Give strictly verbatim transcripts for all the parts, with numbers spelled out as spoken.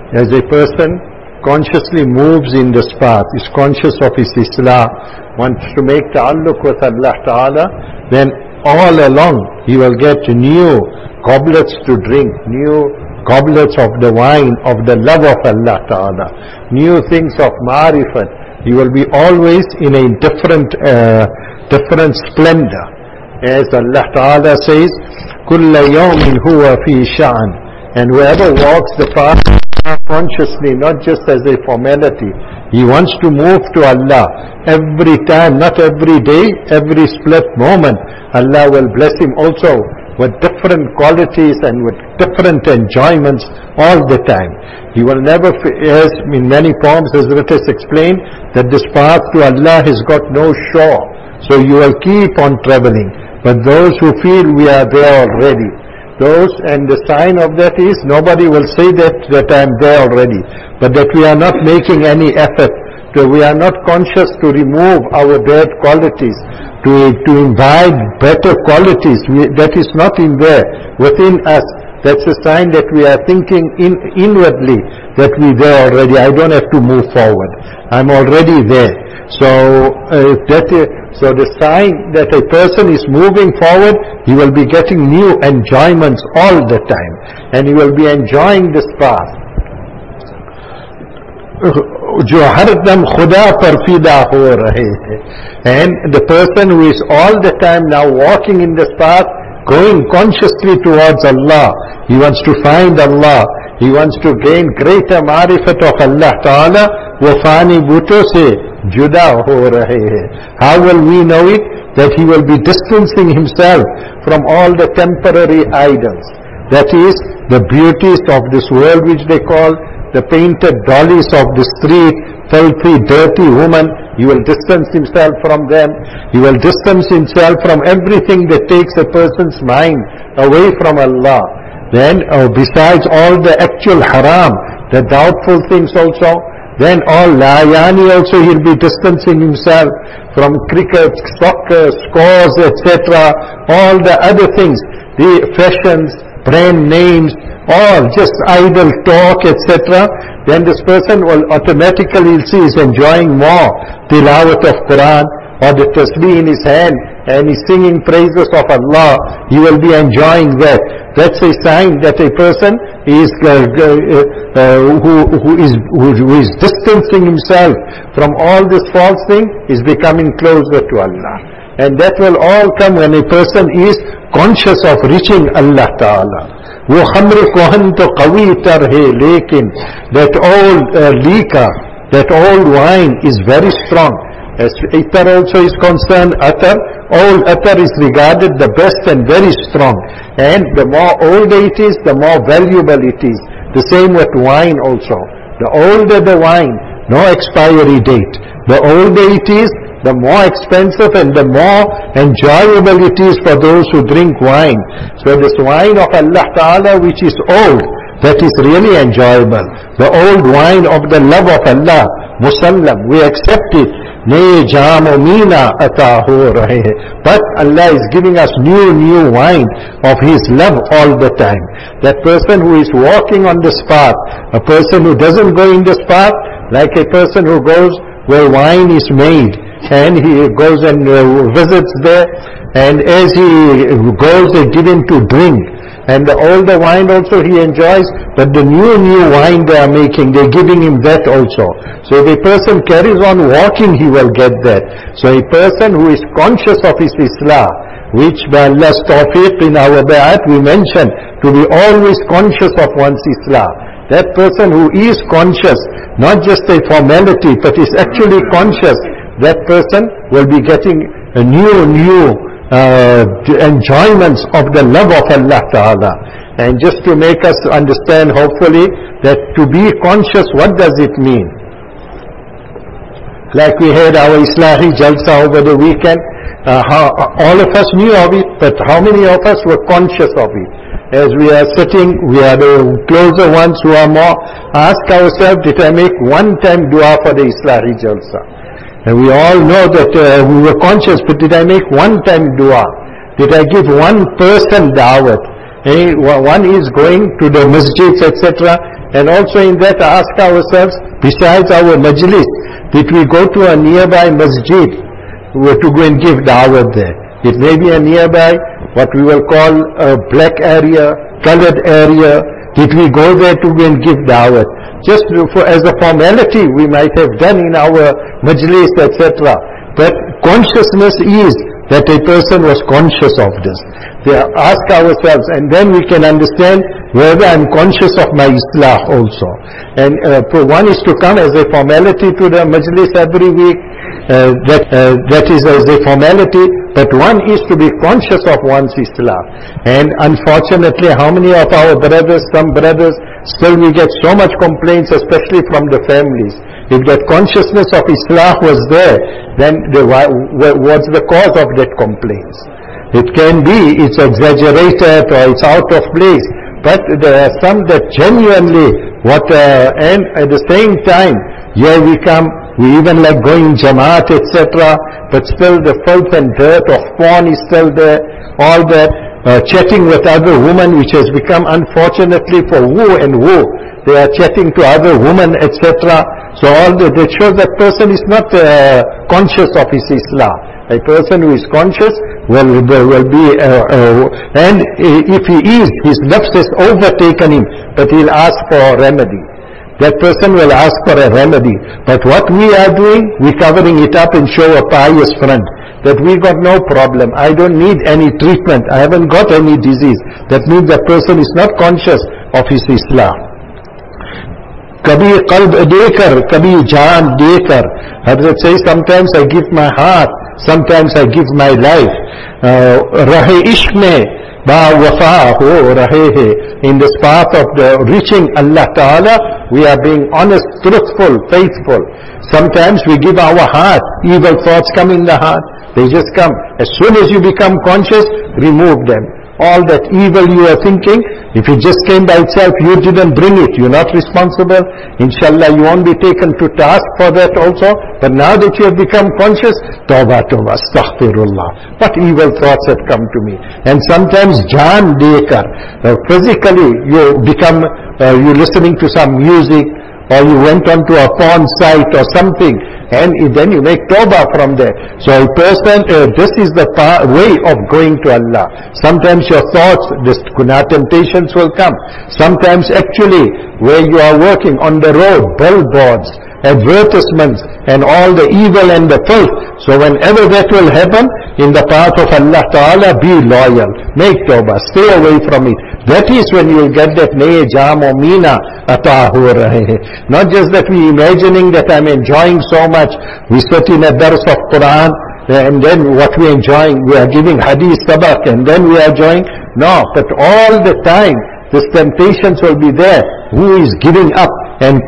as a person consciously moves in this path, is conscious of his Islah, wants to make ta'alluq with Allah Ta'ala, then all along he will get new goblets to drink, new goblets of the wine of the love of Allah Ta'ala, new things of ma'rifat. He will be always in a different uh, different splendor. As Allah Ta'ala says, كُلَّ يَوْمٍ هُوَ فِي شَأْنٍ, and whoever walks the path consciously, not just as a formality, he wants to move to Allah every time, not every day, every split moment. Allah will bless him also with different qualities and with different enjoyments all the time. He will never, as in many poems Hazrat has explained, that this path to Allah has got no shore. So you will keep on traveling. But those who feel we are there already, those, and the sign of that is nobody will say that, that I am there already, but that we are not making any effort, so we are not conscious to remove our bad qualities, to, to invite better qualities. We, that is not in there, within us. That's a sign that we are thinking in, inwardly that we are there already. I don't have to move forward. I'm already there. So uh, that is, so the sign that a person is moving forward, he will be getting new enjoyments all the time, and he will be enjoying this path. जो हरदम खुदा पर फिदा हो रहे हैं, and the person who is all the time now walking in this path, going consciously towards Allah, he wants to find Allah, he wants to gain greater ma'rifat of Allah Ta'ala, वो फानी बूटों से जुदा हो रहे हैं. How will we know it? That he will be distancing himself from all the temporary idols, that is the beauties of this world which they call the painted dollies of the street, filthy, dirty woman. He will distance himself from them. He will distance himself from everything that takes a person's mind away from Allah. Then, uh, besides all the actual haram, the doubtful things also, then all layani also he'll be distancing himself from cricket, soccer, scores, et cetera. All the other things, the fashions, brand names, all just idle talk, et cetera. Then this person will automatically see is enjoying more tilawat of Quran or the tasbih in his hand, and he's singing praises of Allah. He will be enjoying that. That's a sign that a person is uh, uh, who, who is who, who is distancing himself from all this false thing is becoming closer to Allah. And that will all come when a person is conscious of reaching Allah Ta'ala. वो खम्र Kohn तो कवी तर है, लेकिन that old uh, liquor, that old wine is very strong. As Attar also is concerned, Attar, old Attar is regarded the best and very strong. And the more older it is, the more valuable it is. The same with wine also. The older the wine, no expiry date. The older it is, the more expensive and the more enjoyable it is for those who drink wine. So this wine of Allah Ta'ala which is old, that is really enjoyable. The old wine of the love of Allah, Musallam, we accept it. Naye jam o meena ata ho rahe hai. But Allah is giving us new, new wine of His love all the time. That person who is walking on this path, a person who doesn't go in this path, like a person who goes where wine is made, and he goes and uh, visits there, and as he goes they give him to drink, and the older wine also he enjoys, but the new new wine they are making, they're giving him that also. So if a person carries on walking, he will get that. So a person who is conscious of his Islah, which by Allah's tawfiq in our bayat we mentioned to be always conscious of one's Islah. That person who is conscious, not just a formality, but is actually conscious, that person will be getting a new, new uh, enjoyments of the love of Allah Ta'ala. And just to make us understand, hopefully, that to be conscious, what does it mean? Like we had our Islahi Jalsa over the weekend, uh, how, all of us knew of it, but how many of us were conscious of it? As we are sitting, we are the closer ones who are more, ask ourselves, did I make one time dua for the Islahi Jalsa? And we all know that uh, we were conscious, but did I make one time dua? Did I give one person da'wat? Hey, one is going to the masjids, et cetera, And also in that ask ourselves, besides our majlis, did we go to a nearby masjid to go and give da'wat there? It may be a nearby, what we will call a black area, colored area. Did we go there to go and give da'wat? Just for, as a formality we might have done in our majlis, et cetera. But consciousness is that a person was conscious of this. We ask ourselves, and then we can understand whether I'm conscious of my islah also. And uh, one is to come as a formality to the majlis every week, uh, that, uh, that is as a formality, but one is to be conscious of one's islah. And unfortunately, how many of our brothers, some brothers, still we get so much complaints, especially from the families. If that consciousness of islah was there, then the, what's the cause of that complaints? It can be it's exaggerated or it's out of place, but there are some that genuinely what uh, and at the same time here we come, we even like going jamaat, et cetera, but still the filth and dirt of porn is still there, all that uh, chatting with other women, which has become unfortunately for woo and woo. They are chatting to other women, et cetera. So all that, that shows that person is not uh, conscious of his islah. A person who is conscious will, will be, uh, uh, and if he is, his nafs has overtaken him, but he'll ask for a remedy. That person will ask for a remedy. But what we are doing, we're covering it up and show a pious front. That we got no problem. I don't need any treatment. I haven't got any disease. That means that person is not conscious of his islah. Kabhi qalb dekar, kabhi jaan dekar. Hazrat says, sometimes I give my heart, sometimes I give my life. Rahe ishq mein ba wafa ho rahe hai. In this path of the reaching Allah Ta'ala, we are being honest, truthful, faithful. Sometimes we give our heart, evil thoughts come in the heart. They just come. As soon as you become conscious, remove them. All that evil you are thinking, if it just came by itself, you didn't bring it, you're not responsible. Inshallah, you won't be taken to task for that also. But now that you have become conscious, tawbah, tawbah, astaghfirullah. What evil thoughts have come to me? And sometimes jaan dekar, uh, physically you become, uh, you're listening to some music, or you went onto a porn site or something, and then you make tawbah from there. So a person, uh, this is the way of going to Allah. Sometimes your thoughts, this guna temptations will come. Sometimes actually, where you are working on the road, billboards, advertisements, and all the evil and the filth. So whenever that will happen, in the path of Allah Ta'ala, be loyal. Make tawbah, stay away from it. That is when you will get that naye jam or meena ata ho rahe. Not just that we imagining that I'm enjoying so much. We sit in a dars of Quran, and then what we're enjoying, we are giving hadith sabak, and then we are enjoying. No, but all the time, these temptations will be there. Who is giving up and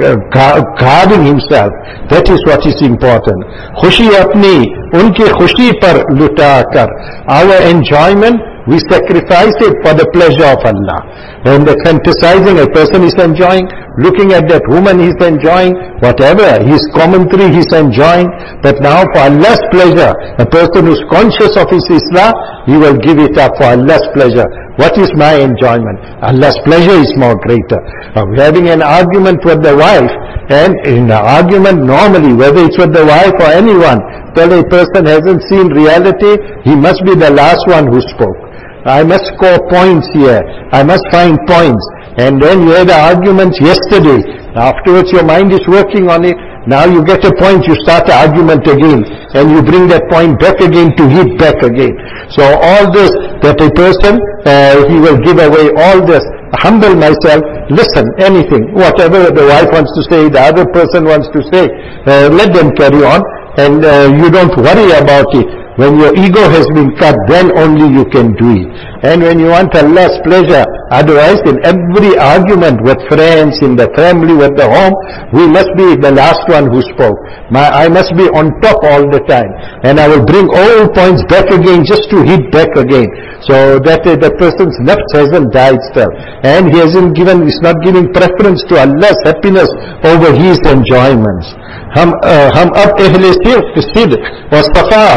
guarding himself? That is what is important. Khushi apni, unki khushi par luta kar. Our enjoyment, we sacrifice it for the pleasure of Allah. When the fantasizing, a person is enjoying, looking at that woman he's enjoying, whatever, his commentary he's enjoying, but now for Allah's pleasure, a person who's conscious of his Islam, he will give it up for Allah's pleasure. What is my enjoyment? Allah's pleasure is more greater. Now, we're having an argument with the wife, and in the argument normally, whether it's with the wife or anyone, till a person hasn't seen reality, he must be the last one who spoke. I must score points here. I must find points. And then you had the arguments yesterday. Afterwards your mind is working on it. Now you get a point, you start the argument again. And you bring that point back again to hit back again. So all this, that a person, uh, he will give away all this. Humble myself, listen, anything. Whatever the wife wants to say, the other person wants to say, uh, let them carry on. And uh, you don't worry about it. When your ego has been cut, then only you can do it. And when you want Allah's pleasure, otherwise in every argument with friends, in the family, with the home, we must be the last one who spoke. My, I must be on top all the time. And I will bring all points back again just to hit back again. So that uh, the person's nafs hasn't died still. And he hasn't given, is not giving preference to Allah's happiness over his enjoyments. हम हम अब अहले सिर्फ सिद्क और सफा हो रहे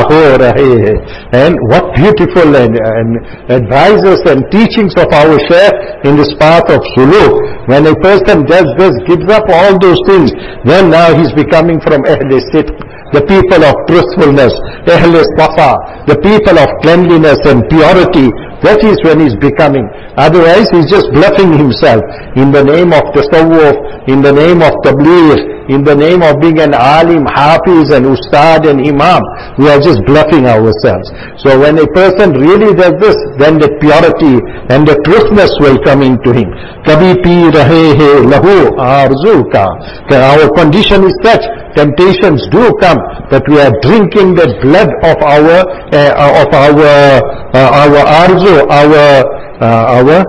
rahe hai. And what beautiful and, and advices and teachings of our Shaykh in this path of suluk. When a person does this, gives up all those things, then now he's becoming from Ahle Sidq, the people of truthfulness, Ahle Safa, the people of cleanliness and purity. That is when he's becoming. Otherwise, he's just bluffing himself in the name of tasawwuf, in the name of tabligh, in the name of being an alim, hafiz and ustad and imam. We are just bluffing ourselves. So when a person really does this, then the purity and the truthness will come into him. Kabhi pi rahe hai lahu arzu ka. Our condition is such, temptations do come, that we are drinking the blood of our uh, of our uh, our arzu, our uh, our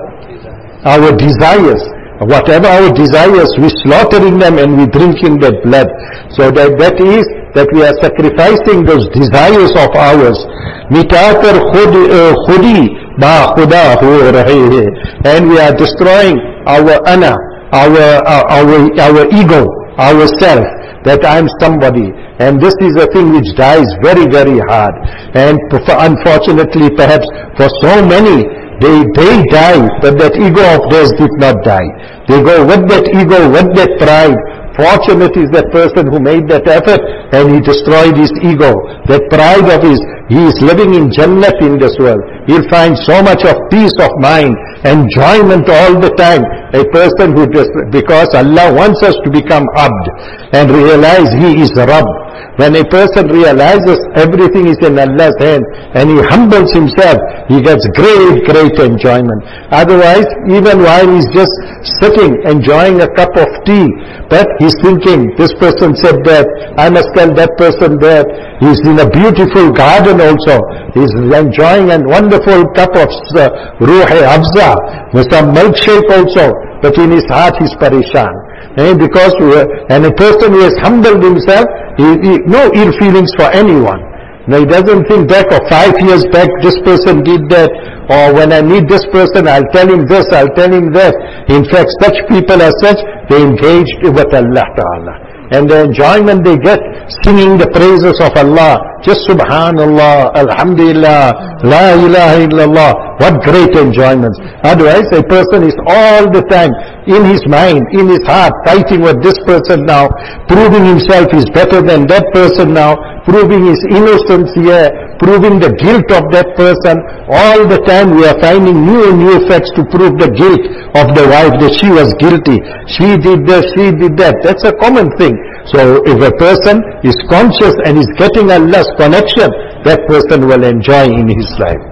our desires. Whatever our desires, we slaughtering them and we drinking that blood. So that that is that we are sacrificing those desires of ours. Mitakar khud khudi ba khuda ho rahe hai, and we are destroying our ana, our our our ego, ourself, that I am somebody. And this is a thing which dies very, very hard. And unfortunately, perhaps for so many, they, they die, but that ego of theirs did not die. They go with that ego, with that pride. Fortunate is that person who made that effort and he destroyed his ego. That pride of his, he is living in Jannat in this world. He'll find so much of peace of mind, enjoyment all the time. A person who just, because Allah wants us to become abd and realize He is Rabb. When a person realizes everything is in Allah's hand and he humbles himself, he gets great, great enjoyment. Otherwise, even while he's just sitting, enjoying a cup of tea, but he's thinking, this person said that, I must tell that person that. He's in a beautiful garden also. He's enjoying a wonderful cup of uh, ruh-e-afza, with some milkshake also, but in his heart he's parishan. And because we are, and a person who has humbled himself, he, he, no ill feelings for anyone. Now he doesn't think back, or five years back this person did that, or when I meet this person I'll tell him this, I'll tell him that. In fact, such people as such, they engaged with Allah Ta'ala. And the enjoyment they get, singing the praises of Allah, just Subhanallah, Alhamdulillah, La ilaha illallah, what great enjoyments. Otherwise, a person is all the time in his mind, in his heart, fighting with this person now, proving himself is better than that person now, proving his innocence here, proving the guilt of that person. All the time we are finding new and new facts to prove the guilt of the wife, that she was guilty. She did this, she did that. That's a common thing. So if a person is conscious and is getting Allah's connection, that person will enjoy in his life.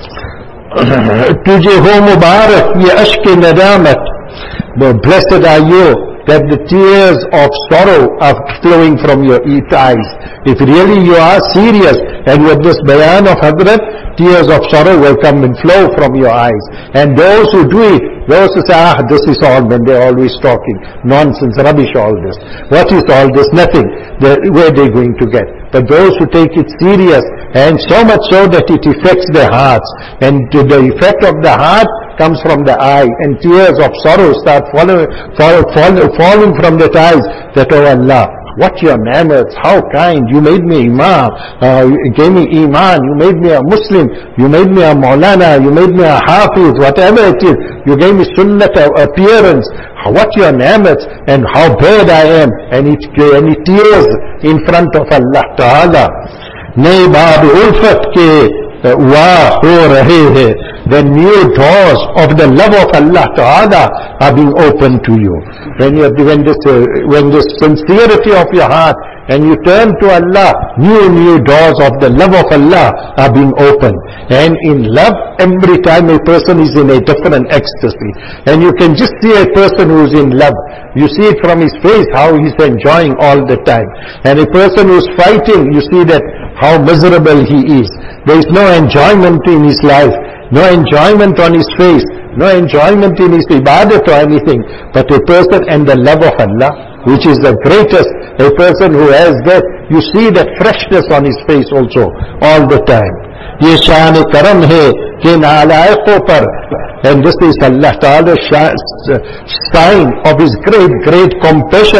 Tujhe ho mubarak ye ashke nadamat. Blessed are you that the tears of sorrow are flowing from your eyes. If really you are serious, and with this bayan of Hadrat, tears of sorrow will come and flow from your eyes. And those who do it, those who say, ah, this is all, then they're always talking. Nonsense, rubbish, all this. What is all this? Nothing. They're, where are they going to get? But those who take it serious, and so much so that it affects their hearts, and to the effect of the heart comes from the eye, and tears of sorrow start falling, fall, fall, falling from the eyes, that, oh Allah, what your ni'mats, how kind, you made me imam, uh, you gave me iman, you made me a Muslim, you made me a maulana, you made me a hafiz, whatever it is, you gave me sunnat appearance, what your ni'mats, and how bad I am, and it, and it tears in front of Allah Ta'ala. Nay baab ulfat ke wa ho rahe hai, the new doors of the love of Allah Ta'ala are being opened to you. When you when this uh, when this sincerity of your heart and you turn to Allah, new new doors of the love of Allah are being opened. And in love, every time a person is in a different ecstasy, and you can just see a person who is in love. You see it from his face how he's enjoying all the time. And a person who is fighting, you see that how miserable he is. There is no enjoyment in his life, no enjoyment on his face, no enjoyment in his ibadat or anything, but a person and the love of Allah, which is the greatest. A person who has that, you see that freshness on his face also, all the time. Ye shan karam hai ke nalaiqo par, and this is Allah Ta'ala's sign of His great, great compassion,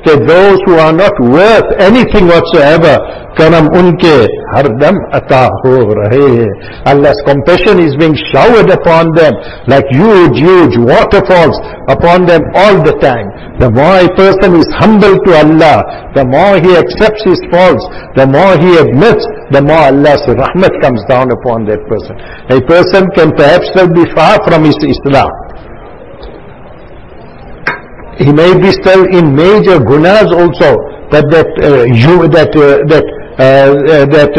कि those who are not worth anything whatsoever, karam unke hardam ata ho rahe hai. Allah's compassion is being showered upon them like huge, huge waterfalls upon them all the time. The more a person is humble to Allah, the more he accepts his faults, the more he admits, the more Allah's rahmat comes down upon that person. A person can perhaps still be far from his Islam. He may be still in major gunas also, but that uh, you that uh, that uh, uh, that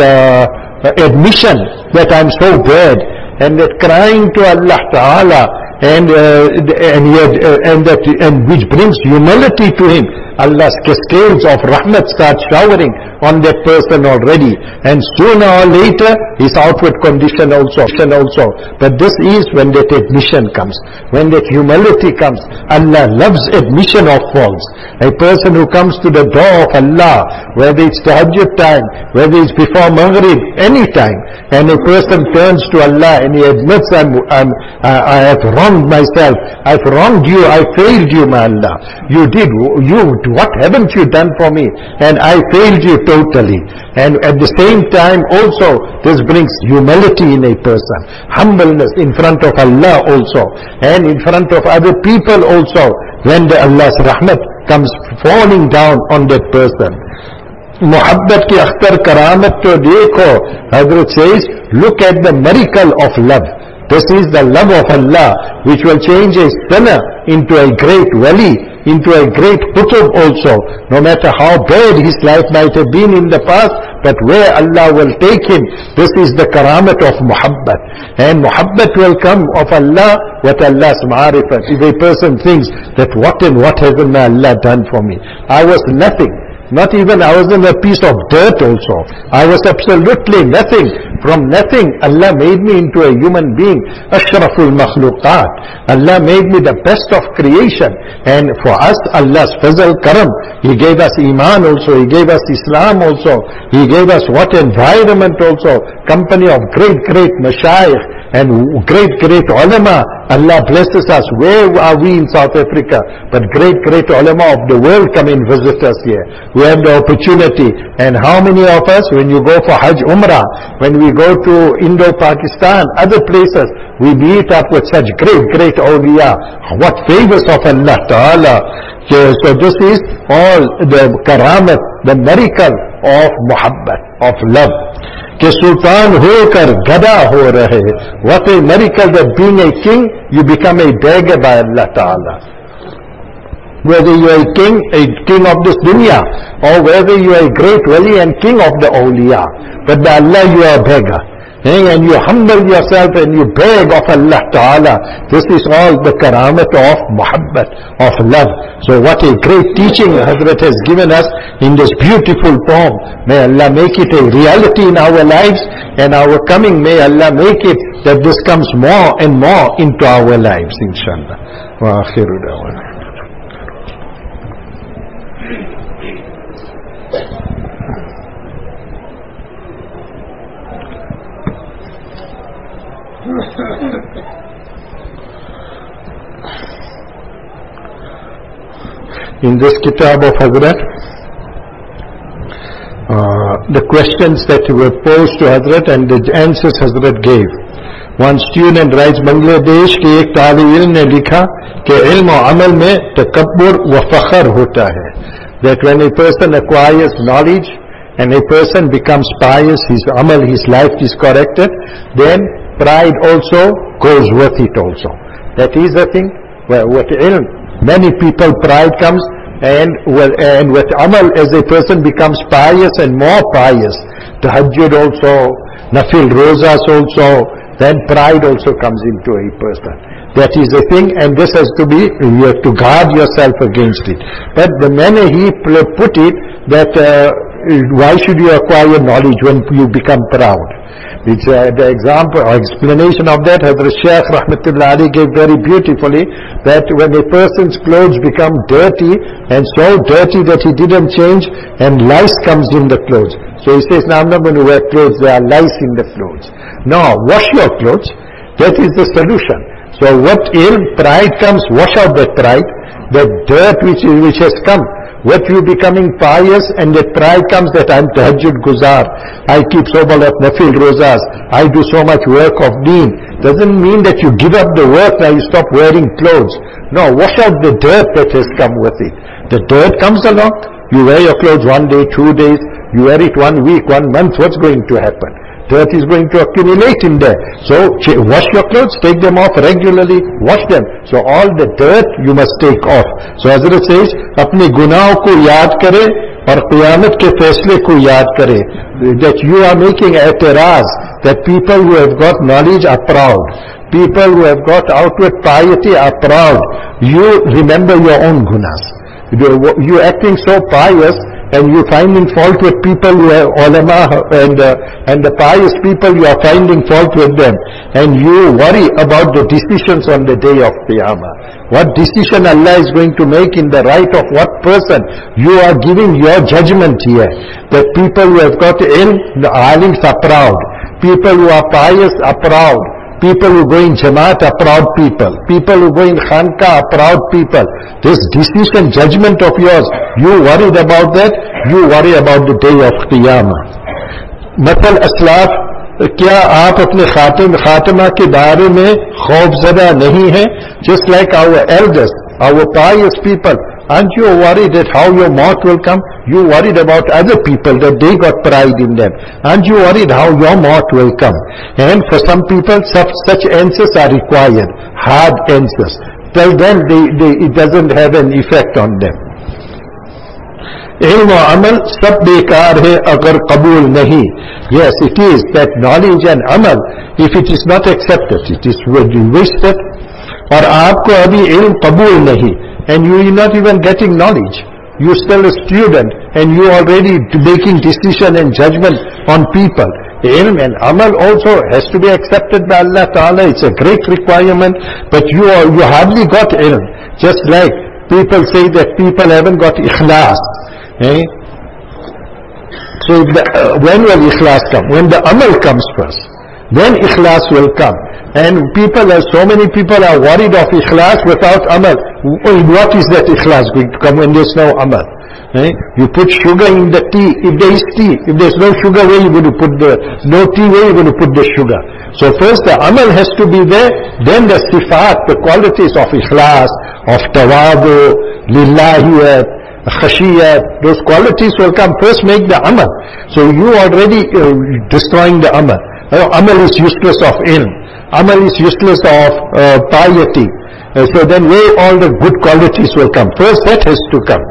uh, admission that I'm so bad, and that crying to Allah Ta'ala, and uh, and yet, uh, and that and which brings humility to him. Allah's cascades of rahmat start showering on that person already, and sooner or later his outward condition also also but this is when that admission comes, when that humility comes. Allah loves admission of faults. A person who comes to the door of Allah, whether it's tahajjud time, whether it's before maghrib, any time, and a person turns to Allah and he admits, I'm, I'm, I, I have wronged myself, I've wronged you, I failed you, my Allah, you did, you what haven't you done for me, and I failed you totally. And at the same time also this brings humility in a person, humbleness in front of Allah also, and in front of other people also, when the Allah's rahmat comes falling down on that person. Muhabbat ki akhtar karamat to dekho, Hazrat says, look at the miracle of love. This is the love of Allah which will change a sinner into a great wali, into a great qutub also, no matter how bad his life might have been in the past, but where Allah will take him, this is the karamat of muhabbat. And muhabbat will come of Allah, what Allah's ma'arifat. If a person thinks that what and what hasn't Allah done for me, I was nothing. Not even I was in a piece of dirt also. I was absolutely nothing. From nothing, Allah made me into a human being. Ashraful makhluqat. Allah made me the best of creation. And for us, Allah's fazal karam. He gave us iman also. He gave us Islam also. He gave us what environment also. Company of great, great mashayikh and great, great ulama. Allah blesses us. Where are we in South Africa? But great, great ulama of the world come and visit us here. We have the opportunity. And how many of us, when you go for Hajj Umrah, when we go to Indo-Pakistan, other places, we meet up with such great, great awliya. What favors of Allah Ta'ala. So this is all the karamat, the miracle of muhabbat, of love. कि सुल्तान होकर गदा हो रहे. What a miracle that being a king, you become a beggar by Allah Ta'ala. Whether you are a king, a king of this dunya, or whether you are a great wali and king of the awliya. But by Allah you are a beggar. And you humble yourself and you beg of Allah Ta'ala. This is all the karamat of muhabbat, of love. So what a great teaching Hazrat has given us in this beautiful poem. May Allah make it a reality in our lives and our coming. May Allah make it that this comes more and more into our lives, inshallah. Wa akhiru da'wana. In this kitab of Hazrat, uh, the questions that were posed to Hazrat and the answers Hazrat gave. One student writes, Bangladesh के एक तालिब इल्म ने लिखा कि इल्म और अमल में तकब्बुर व फखर होता है. That when a person acquires knowledge and a person becomes pious, his amal, his life is corrected, then pride also goes with it also. That is the thing. Well, with ilm, many people pride comes, and well, and with amal, as a person becomes pious and more pious, tahajjud also, nafil rozas also, then pride also comes into a person. That is the thing, and this has to be, you have to guard yourself against it. But the manner he put it, that uh, why should you acquire knowledge when you become proud? It's uh, the example or explanation of that Hazrat Shaykh Rahmatullah Ali gave very beautifully, that when a person's clothes become dirty and so dirty that he didn't change and lice comes in the clothes. So he says, now I'm not going to wear clothes, there are lice in the clothes. No, wash your clothes. That is the solution. So what ill pride comes, wash out that pride, the dirt which, which has come. What you becoming pious and that pride comes that I'm tahajjud guzar, I keep so many nafil rozas, I do so much work of deen. Doesn't mean that you give up the work, now you stop wearing clothes. No, wash out the dirt that has come with it. The dirt comes along, you wear your clothes one day, two days, you wear it one week, one month, what's going to happen? Dirt is going to accumulate in there. So wash your clothes, take them off regularly, wash them. So all the dirt you must take off. So Hazrat says, अपने गुनाहों को याद करे और क़यामत के फैसले को याद करे. That you are making i'tiraz, that people who have got knowledge are proud. People who have got outward piety are proud. You remember your own gunas. You're acting so pious, and you're finding fault with people who are ulama and, uh, and the pious people, you are finding fault with them. And you worry about the decisions on the day of Qiyamah. What decision Allah is going to make in the right of what person? You are giving your judgment here. That people who have got ilm, the alims are proud. People who are pious are proud. People who go in Jamaat are proud people. People who go in Khanqa are proud people. This decision, judgment of yours, you worried about that, you worry about the day of Qiyamah. Matal Aslaf, क्या आप अपने खातिम खातिमा के बारे में खौफज़दा नहीं हैं? Just like our elders, our pious people, aren't you worried that how your maut will come? You worried about other people, that they got pride in them. Aren't you worried how your maut will come? And for some people, such, such answers are required, hard answers. Tell them they, they, it doesn't have an effect on them. ilm wa amal sab bekar hai agar qabul nahi. Yes, it is that knowledge and amal, if it is not accepted, it is wasted. Or aapko abhi ilm qabul nahi, and you are not even getting knowledge. You're still a student, and you are already making decision and judgment on people. Ilm and amal also has to be accepted by Allah Ta'ala. It's a great requirement, but you are, you hardly got ilm. Just like people say that people haven't got ikhlas. Eh? So the, uh, when will ikhlas come? When the amal comes first, then ikhlas will come. And people, are, so many people are worried of ikhlas without amal. What is that ikhlas going to come when there's no amal? Eh? You put sugar in the tea, if there is tea. If there's no sugar, where are you going to put the, no tea, where are you going to put the sugar? So first the amal has to be there, then the sifat, the qualities of ikhlas, of tawadu, lillahiyat, khashiyat, those qualities will come. First make the amal. So you already uh, destroying the amal. Uh, amal is useless of ilm. Amal is useless of uh, piety. Uh, so then where all the good qualities will come? First that has to come.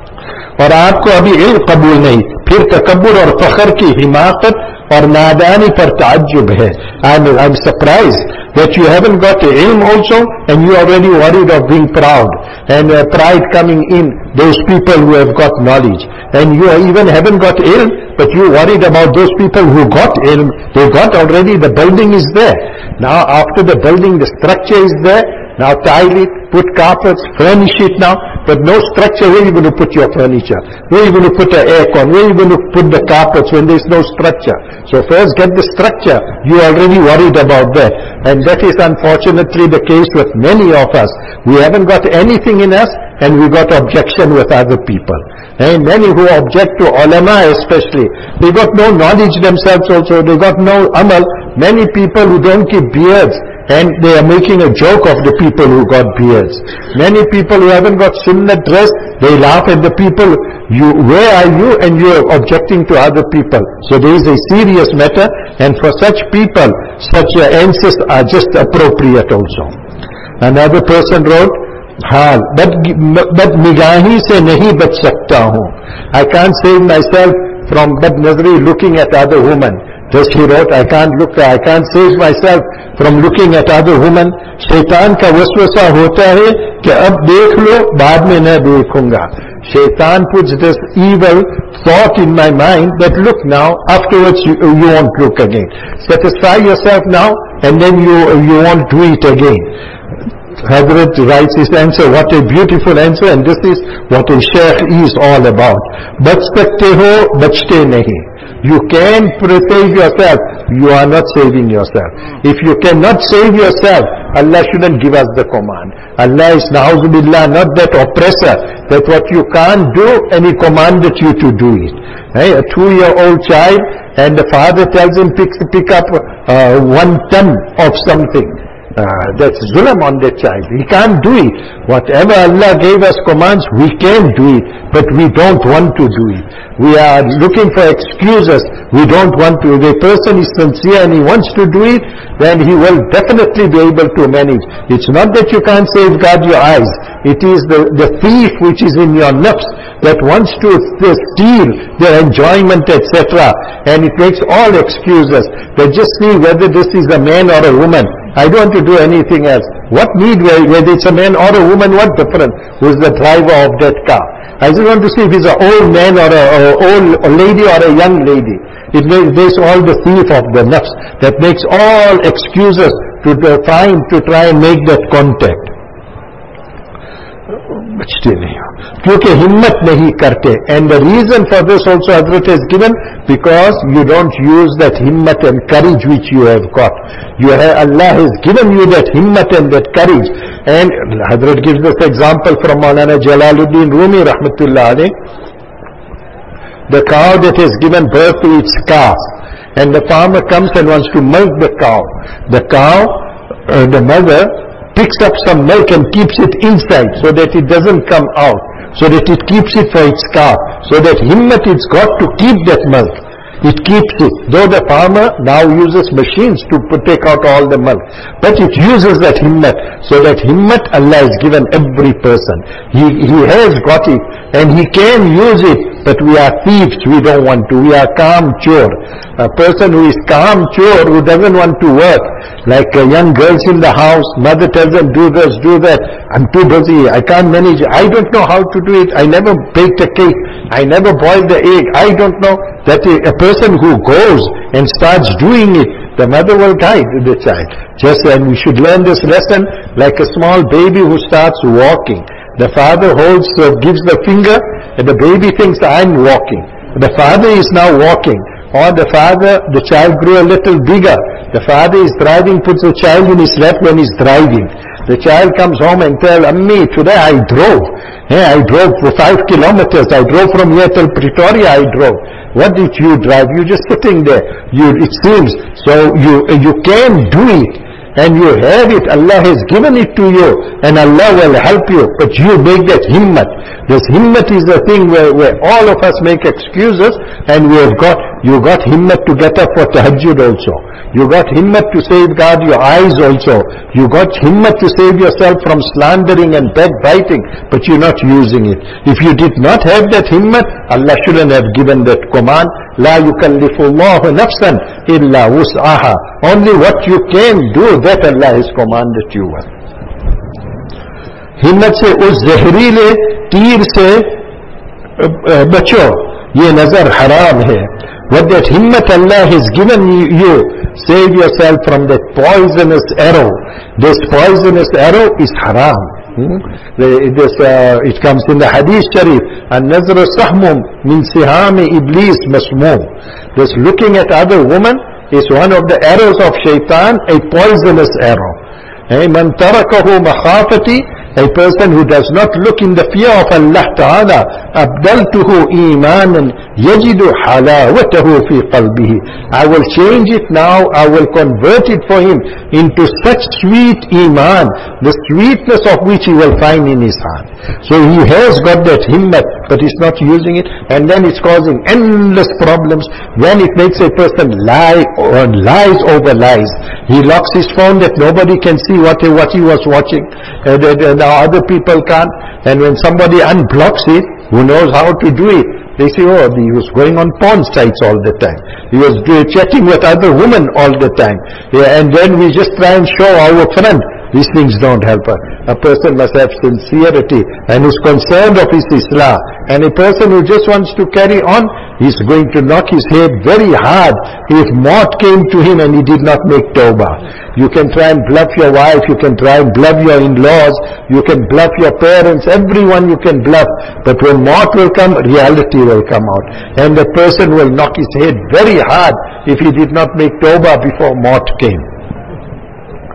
और आपको अभी इल्म कबूल नहीं, फिर तकब्बुर और फखर की हिमाकत और नादानी पर ताज्जुब है. I'm, I'm surprised that you haven't got ilm also, and you are already worried of being proud, and uh, pride coming in those people who have got knowledge. And you even haven't got ilm, but you worried about those people who got ilm. They got already, the building is there. Now after the building, the structure is there. Now tile it, put carpets, furnish it now, but no structure. Where are you going to put your furniture? Where are you going to put the aircon? Where are you going to put the carpets when there's no structure? So first get the structure. You are already worried about that. And that is unfortunately the case with many of us. We haven't got anything in us, and we got objection with other people. And many who object to ulama especially, they got no knowledge themselves also, they got no amal. Many people who don't keep beards, and they are making a joke of the people who got beards. Many people who haven't got sunnah dress, they laugh at the people. You, where are you? And you are objecting to other people. So there is a serious matter, and for such people, such answers are just appropriate also. Another person wrote, हाँ, but but Nigahi से नहीं बच सकता हूँ. I can't save myself from bad nazari, looking at other women. Thus he wrote, I can't look, I can't save myself from looking at other women. शैतान का वसवसा होता है कि अब देख लो, बाद में न देखूंगा. Shaitan puts this evil thought in my mind that look now, afterwards you, you won't look again. Satisfy yourself now, and then you you won't do it again. Hazrat writes his answer, what a beautiful answer, and this is what a sheikh is all about. बच सकते हो, बचते नहीं. You can save yourself, you are not saving yourself. If you cannot save yourself, Allah shouldn't give us the command. Allah is, na'uzubillah, not that oppressor, that what you can't do, and He commanded you to do it. Right? A two-year-old child, and the father tells him, pick, pick up uh, one ton of something. Uh, that's zulm on that child. He can't do it. Whatever Allah gave us commands, we can do it, but we don't want to do it. We are looking for excuses. We don't want to. If a person is sincere and he wants to do it, then he will definitely be able to manage. It's not that you can't safeguard your eyes. It is the, the thief which is in your nafs that wants to steal their enjoyment, et cetera. And it makes all excuses. They just see whether this is a man or a woman. I don't want to do anything else. What need, whether it's a man or a woman, what difference? Who is the driver of that car? I just want to see if it's an old man or an old lady or a young lady. It makes all the thief of the nafs. That makes all excuses to find, to try and make that contact. बचते नहीं हो क्योंकि हिम्मत नहीं करते. And the reason for this also Hazrat has given, because you don't use that himmat and courage which you have got. You have, Allah has given you that himmat and that courage. And Hazrat gives this example from Maulana Jalaluddin Rumi rahmatullah alayh. The cow that has given birth to its calf, and the farmer comes and wants to milk the cow. The cow, uh, the mother, picks up some milk and keeps it inside so that it doesn't come out, so that it keeps it for its calf, so that himmat it's got to keep that milk. It keeps it. Though the farmer now uses machines to put, take out all the milk, but it uses that himmat. So that himmat Allah has given every person. He, he has got it and he can use it, but we are thieves, we don't want to. We are calm chore. A person who is calm chore, who doesn't want to work, like uh, young girls in the house, mother tells them, do this, do that. I'm too busy, I can't manage. I don't know how to do it. I never baked a cake. I never boiled the egg. I don't know. That a person who goes and starts doing it, the mother will guide the child. Just and we should learn this lesson like a small baby who starts walking. The father holds, uh, gives the finger, and the baby thinks, I'm walking. The father is now walking. Or the father, the child grew a little bigger. The father is driving, puts the child in his lap when he's driving. The child comes home and tells, Ammi, today I drove. Hey, I drove for five kilometers. I drove from here till Pretoria, I drove. What did you drive? You just sitting there. You, it seems. So you, you can do it. And you have it. Allah has given it to you. And Allah will help you. But you make that himmat. This himmat is the thing where, where all of us make excuses. And we have got, you got himmat to get up for tahajjud also. You got himmat to safeguard your eyes also. You got himmat to save yourself from slandering and backbiting, but you're not using it. If you did not have that himmat, Allah shouldn't have given that command. La yukallifullahu nafsan illa wus'aha. Only what you can do, that Allah has commanded you with. हिम्मत से उस जहरीले तीर से बचो, ये नजर हराम है. What that himmat Allah has given you, save yourself from that poisonous arrow. This poisonous arrow is haram. Hmm? This, uh, it comes in the Hadith Sharif, An-nazr sahmum min sihami iblis masmum. This looking at other woman is one of the arrows of shaitan, a poisonous arrow. Hey, man tarakahu makhafati, a person who does not look in the fear of Allah Ta'ala, abdaltuhu imanan yajidu halawatahu fi qalbihi. I will change it now, I will convert it for him into such sweet iman, the sweetness of which he will find in his heart. So he has got that himmat, but he's not using it, and then it's causing endless problems. When it makes a person lie or lies over lies. He locks his phone that nobody can see what he, what he was watching. Uh, the, the, Now other people can't, and when somebody unblocks it, who knows how to do it, they say, oh, he was going on porn sites all the time. He was chatting with other women all the time. Yeah, and then we just try and show our friend. These things don't help her. A person must have sincerity and is concerned of his Islam. And a person who just wants to carry on, he's going to knock his head very hard if maut came to him and he did not make tawbah. You can try and bluff your wife, you can try and bluff your in-laws, you can bluff your parents, everyone you can bluff. But when maut will come, reality will come out. And the person will knock his head very hard if he did not make tawbah before maut came.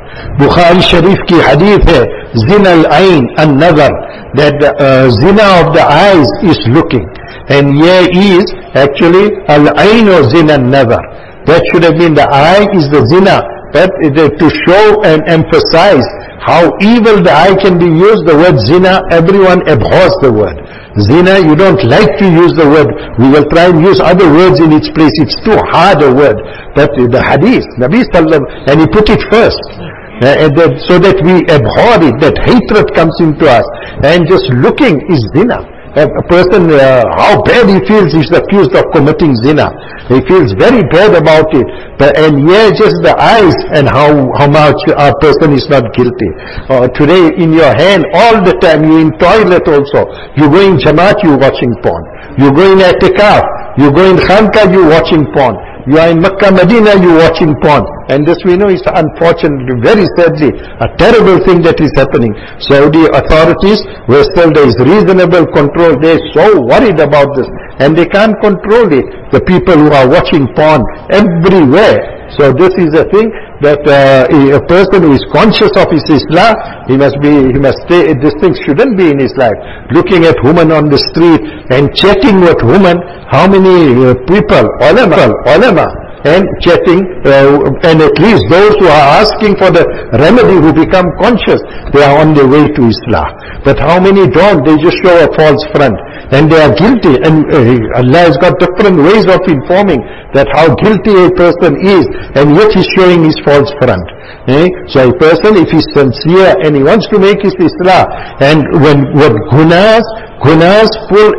Bukhari Sharif ki hadith hai, zina al-ain an-nazar, that the uh, zina of the eyes is looking. And here is actually al-ain or zina an-nazar. That should have been the eye is the zina. But to show and emphasize how evil the eye can be used, the word zina, everyone abhors the word. Zina, you don't like to use the word. We will try and use other words in its place. It's too hard a word. But the hadith, Nabi Sallam, and he put it first. Uh, that, so that we abhor it, that hatred comes into us. And just looking is zina. A, a person, uh, how bad he feels, he's accused of committing zina. He feels very bad about it. But, and here just the eyes and how, how much a person is not guilty. Uh, today in your hand, all the time, you're in toilet also. You go in Jamaat, you're watching porn. You go in Atikaf, you go in Khanka, you're watching porn. You are in Makkah, Medina, you're watching porn. And this we know is unfortunately, very sadly, a terrible thing that is happening. Saudi authorities, where still there is reasonable control, they're so worried about this. And they can't control it. The people who are watching porn everywhere. So this is a thing that uh, a person who is conscious of his Islam, he must be, he must stay, this thing shouldn't be in his life. Looking at women on the street and chatting with women, how many uh, people, ulama, ulama, and chatting, uh, and at least those who are asking for the remedy who become conscious, they are on their way to Islam. But how many don't? They just show a false front. And they are guilty, and uh, Allah has got different ways of informing that how guilty a person is, and yet he's showing his false front. Eh? So a person, if he's sincere and he wants to make his Islah, and when what gunas, gunas pull,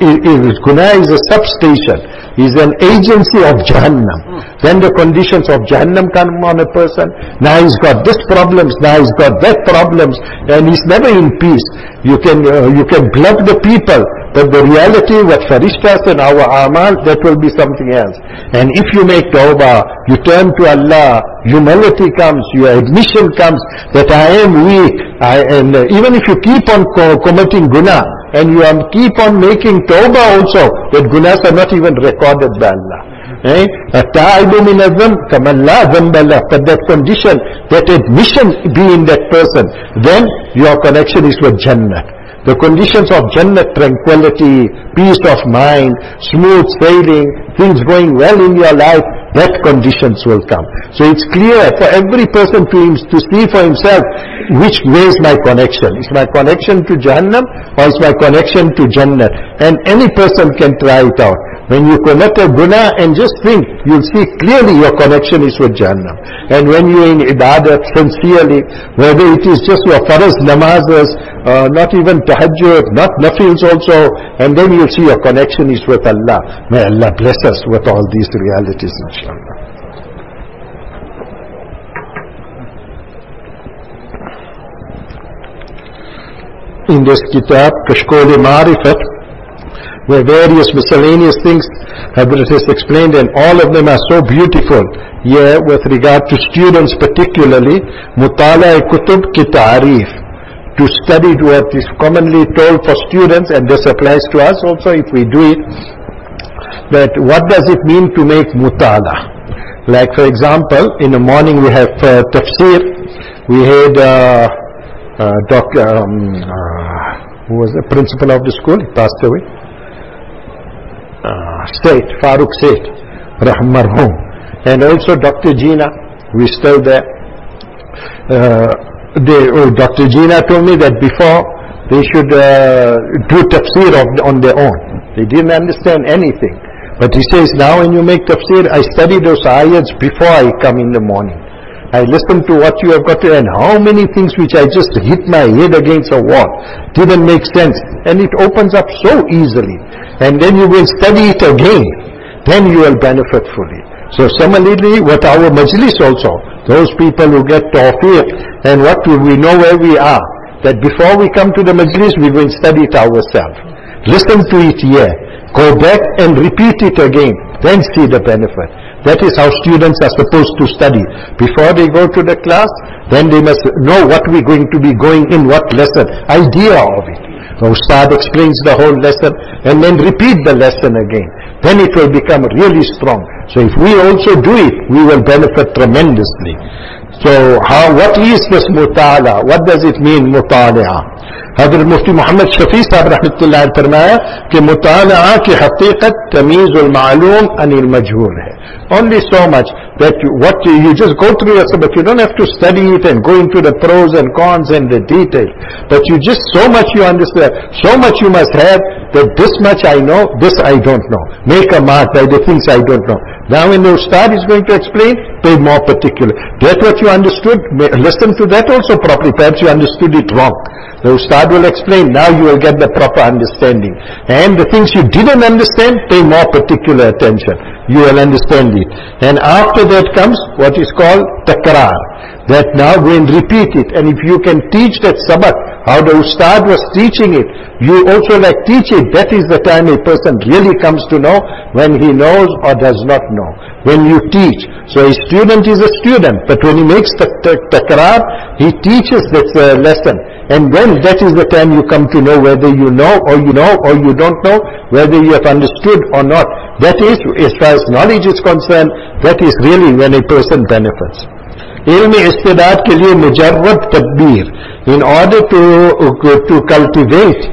guna is a substation, is an agency of Jahannam. Then the conditions of Jahannam come on a person. Now he's got this problems, now he's got that problems, and he's never in peace. You can uh, you can bluff the people, but the reality, what farishtas and our amal, that will be something else. And if you make tawbah, you turn to Allah, humility comes, your admission comes that I am weak, I, and uh, even if you keep on co committing guna, and you um, keep on making tawbah also, that gunas are not even recorded by Allah. Eh? But that condition, that admission be in that person, then your connection is with Jannah. The conditions of Jannah, tranquility, peace of mind, smooth sailing, things going well in your life, that conditions will come. So it's clear for every person to, him, to see for himself, which way is my connection? Is my connection to Jahannam or is my connection to Jannah? And any person can try it out. When you commit a guna and just think, you'll see clearly your connection is with Jahannam. And when you're in ibadat sincerely, whether it is just your faraz namazas, uh, not even tahajjud, not nafils also, and then you'll see your connection is with Allah. May Allah bless us with all these realities, inshallah. In this kitab, Kashkol-e-Ma'rifat, where various miscellaneous things Hazrat has explained, and all of them are so beautiful. Here, with regard to students particularly, Mutala Kutub ki Ta'arif, to study what is commonly told for students, and this applies to us also if we do it, that what does it mean to make Mutala? Like for example, in the morning we have uh, tafsir, we had uh, uh, Doctor um, uh, who was the principal of the school, he passed away, Uh, Said, Farooq Said, Rahmarhum, and also Doctor Gina, we still there. Uh, they, oh, Doctor Gina told me that before they should uh, do tafsir of, on their own. They didn't understand anything. But he says, now when you make tafsir, I study those ayats before I come in the morning. I listen to what you have got to, and how many things which I just hit my head against a wall didn't make sense. And it opens up so easily. And then you will study it again. Then you will benefit fully. So similarly, what our majlis also, those people who get tawfiq, and what will we know where we are, that before we come to the majlis, we will study it ourselves. Listen to it here. Go back and repeat it again. Then see the benefit. That is how students are supposed to study. Before they go to the class, then they must know what we're going to be going in, what lesson, idea of it. The Ustad explains the whole lesson and then repeat the lesson again. then it will become really strong. So if we also do it, we will benefit tremendously. So how, what is this mutala? What does it mean, mutala? Hazrat Mufti Muhammad Shafi Sahib Rahmatullah फरमाया कि मुताला की हकीकत तमीज़ुल मालूम अनिल मजहूल है. Only so much that you, what you, you just go through your sabak. You don't have to study it and go into the pros and cons and the details. But you just so much you understand, so much you must have that this much I know, this I don't know. Make a mark by the things I don't know. Now when the Ustad is going to explain, pay more particular. Get what you understood, listen to that also properly. Perhaps you understood it wrong. The Ustad will explain, now you will get the proper understanding. And the things you didn't understand, pay more particular attention. You will understand it. And after that comes what is called takrar. That now go and repeat it. And if you can teach that sabak, how the Ustad was teaching it, you also like teach it. That is the time a person really comes to know when he knows or does not know. When you teach. So a student is a student, but when he makes the takrar, he teaches that uh, lesson. And then that is the time you come to know whether you know or you know or you don't know, whether you have understood or not. That is, as far as knowledge is concerned, that is really when a person benefits. Ilm istidad ke liye mujarrad tadbir. In order to, to cultivate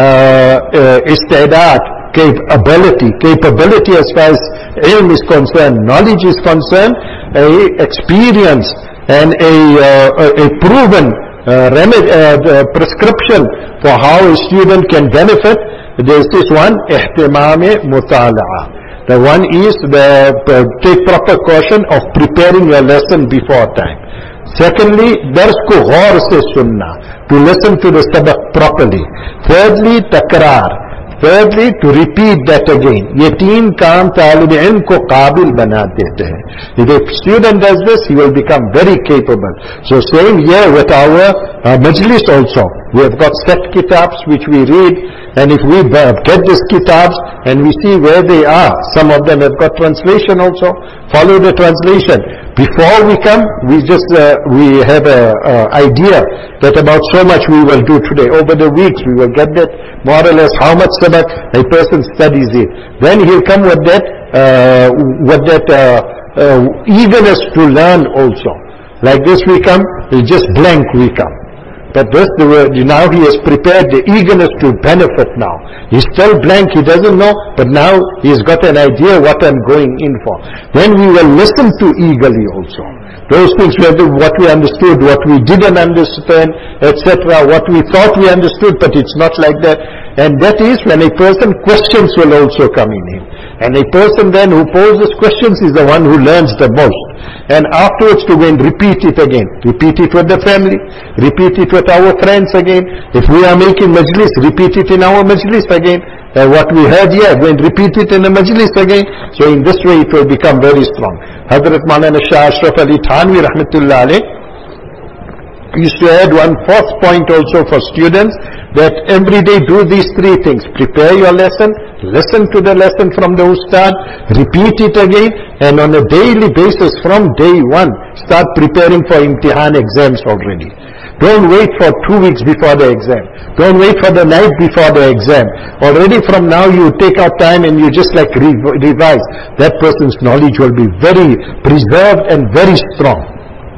uh, uh, istidad, capability, capability as far as ilm is concerned, knowledge is concerned, a experience and a, uh, a proven Uh, remedy, uh, the prescription for how a student can benefit. There is this one, ihtimam mutala'a. The one is the uh, take proper caution of preparing your lesson before time. Secondly, dars ko ghaur se sunna, to listen to the sabak properly. Thirdly, takrar. Thirdly, to repeat that again. ये तीन काम तालिब इल्म को काबिल बना देते हैं. If a student does this, he will become very capable. So same here with our uh, majlis also. We have got set kitabs which we read, and if we uh, get these kitabs and we see where they are, some of them have got translation also, follow the translation. Before we come, we just, uh, we have a, a idea that about so much we will do today. Over the weeks we will get that more or less how much sabak a person studies it. Then he'll come with that, uh, with that uh, uh, eagerness to learn also. Like this we come, we just blank we come. But this, the, now he has prepared the eagerness to benefit now. He's still blank, he doesn't know, but now he's got an idea what I'm going in for. Then we will listen to eagerly also. Those things, whether what we understood, what we didn't understand, et cetera, what we thought we understood, but it's not like that. And that is when a person, questions will also come in him. And a person then who poses questions is the one who learns the most. And afterwards to go and repeat it again. Repeat it with the family. Repeat it with our friends again. If we are making majlis, repeat it in our majlis again. Uh, what we heard here, go and repeat it in the majlis again. So in this way it will become very strong. Hazrat Maulana Shah Ashraf Ali Thanvi Rahmatullah Alayh used to add one fourth point also for students, that every day do these three things. Prepare your lesson, listen to the lesson from the Ustad, repeat it again, and on a daily basis from day one, start preparing for imtihan exams already. Don't wait for two weeks before the exam. Don't wait for the night before the exam. Already from now you take out time and you just like revise. That person's knowledge will be very preserved and very strong.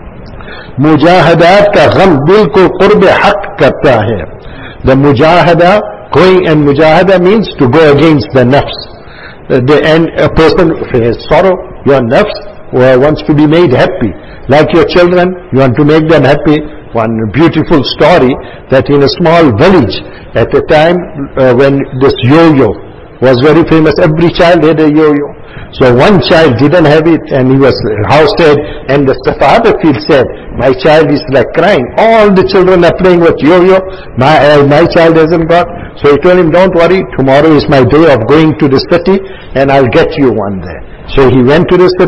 मुजाहदात का गम दिल को कुर्ब हक करता है. The mujahada, going and mujahada means to go against the nafs. The, and a person has sorrow, your nafs wants to be made happy. Like your children, you want to make them happy. One beautiful story that in a small village at a time uh, when this yo-yo was very famous, every child had a yo-yo. So one child didn't have it and he was how sad, and the father feels sad. My child is like crying. All the children are playing with yo-yo. My, uh, my child hasn't got. So he told him, don't worry, tomorrow is my day of going to the city and I'll get you one there. So he went to the city,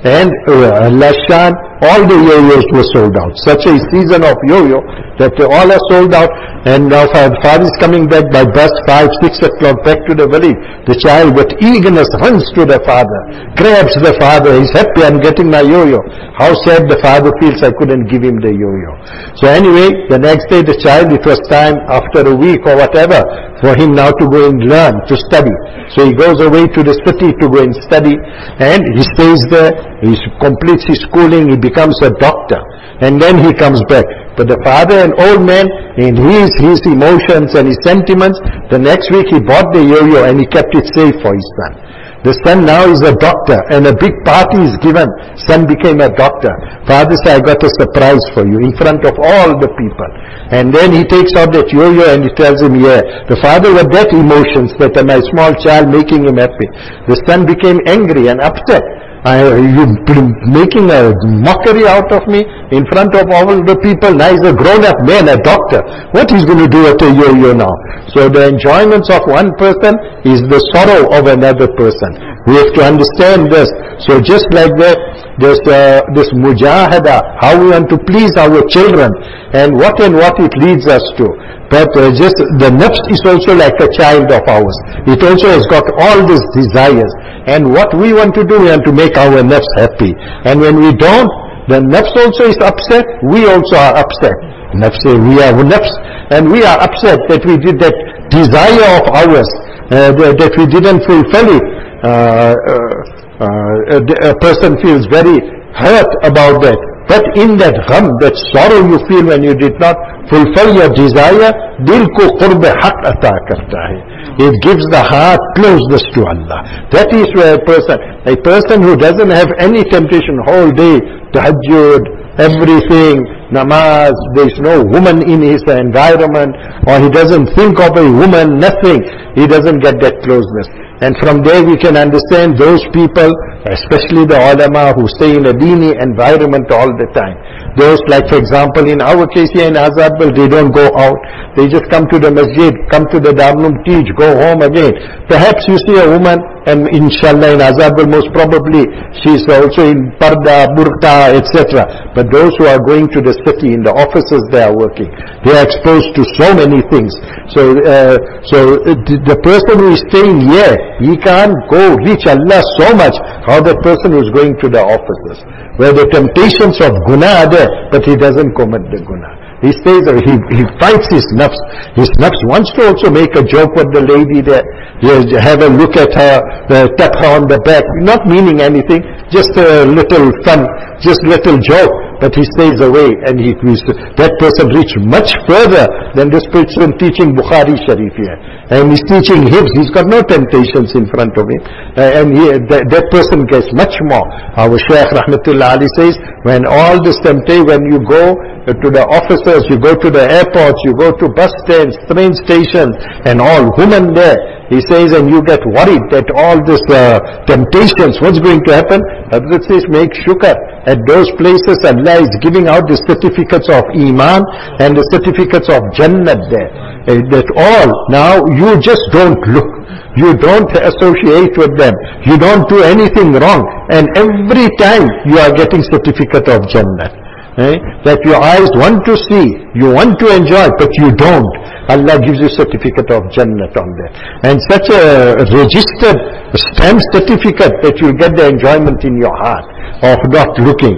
And uh, Allah's Shan, all the yo-yos were sold out. Such a season of yo-yo that they all are sold out. And now father is coming back by bus five, six o'clock back to the village. The child with eagerness runs to the father, grabs the father. He's happy, I'm getting my yo-yo. How sad the father feels, I couldn't give him the yo-yo. So anyway, the next day the child, it was time after a week or whatever for him now to go and learn, to study. So he goes away to the city to go and study, and he stays there, he completes his schooling, he becomes a doctor, and then he comes back. But the father, an old man, in his, his emotions and his sentiments, the next week he bought the yo-yo and he kept it safe for his son. The son now is a doctor, and a big party is given. Son became a doctor. Father said, I got a surprise for you in front of all the people. And then he takes out that yo-yo and he tells him, yeah. The father with that emotions, that my small child making him happy. The son became angry and upset. I, you making a mockery out of me in front of all the people. Now he's a grown-up man, a doctor. What he's going to do at a yo-yo now? So the enjoyments of one person is the sorrow of another person. We have to understand this. So just like that, there's uh, this mujahada, how we want to please our children, and what and what it leads us to. But uh, just the nafs is also like a child of ours. It also has got all these desires. And what we want to do, we want to make our nafs happy. And when we don't, the nafs also is upset, we also are upset. Nafs, we are nafs, and we are upset that we did that desire of ours, uh, that we didn't fulfill it. Uh, uh, uh, a person feels very hurt about that. But in that gham, that sorrow you feel when you did not fulfill your desire, dil ko qurb haq ata karta hai. It gives the heart closeness to Allah. That is where a person, a person who doesn't have any temptation whole day, tahajjud, everything, namaz, there is no woman in his environment, or he doesn't think of a woman, nothing, he doesn't get that closeness. And from there we can understand those people, especially the ulama who stay in a dini environment all the time. Those, like for example in our case here in Azadbal, they don't go out. They just come to the masjid, come to the Darulum, teach, go home again. Perhaps you see a woman, and inshallah in Azadbal most probably she is also in parda, burqa, et cetera. But those who are going to the city, in the offices they are working, they are exposed to so many things. So, uh, so the person who is staying here, he can't go reach Allah so much, how the person who is going to the offices, where the temptations of guna are there, but he doesn't commit the guna. He stays, he, he fights his nafs. His nafs wants to also make a joke with the lady there, have a look at her, uh, tap her on the back, not meaning anything, just a little fun, just little joke. But he stays away, and he, that person reached much further than this person teaching Bukhari Sharif here. And he's teaching hifz, he's got no temptations in front of him. Uh, and he, that, that person gets much more. Our Shaykh Rahmatullah Ali says, when all this temptation, when you go to the offices, you go to the airports, you go to bus stands, train stations, and all women there, he says, and you get worried that all this uh, temptations, what's going to happen? Hazrat says, make shukr. At those places, Allah is giving out the certificates of Iman and the certificates of Jannat there. Uh, that all, now you just don't look. You don't associate with them. You don't do anything wrong. And every time you are getting certificate of Jannat. Eh? That your eyes want to see, you want to enjoy, but you don't. Allah gives you certificate of Jannat on that. And such a registered stamp certificate that you get the enjoyment in your heart of not looking.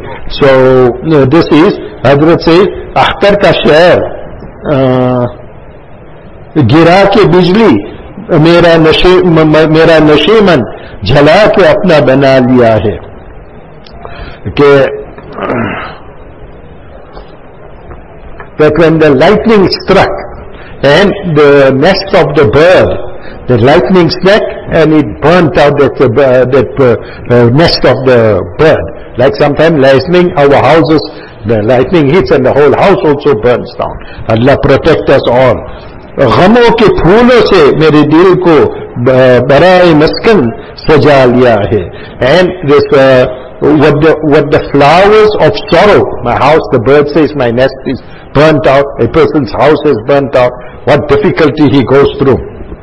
So uh, this is, Hazrat says, Akhtar ka shair, gira ke bijli, mera nashe, mera nashe man, jhala ke apna bana liya hai. Ke, that when the lightning struck and the nest of the bird, the lightning struck and it burnt out that, uh, that uh, uh, nest of the bird. Like sometimes lightning, our houses, the lightning hits and the whole house also burns down. Allah protect us all. गमों के फूलों से मेरे दिल को बराए मस्कन सजा लिया है. And this uh, what the what the flowers of sorrow, my house, the bird says my nest is burnt out, a person's house is burnt out, what difficulty he goes through.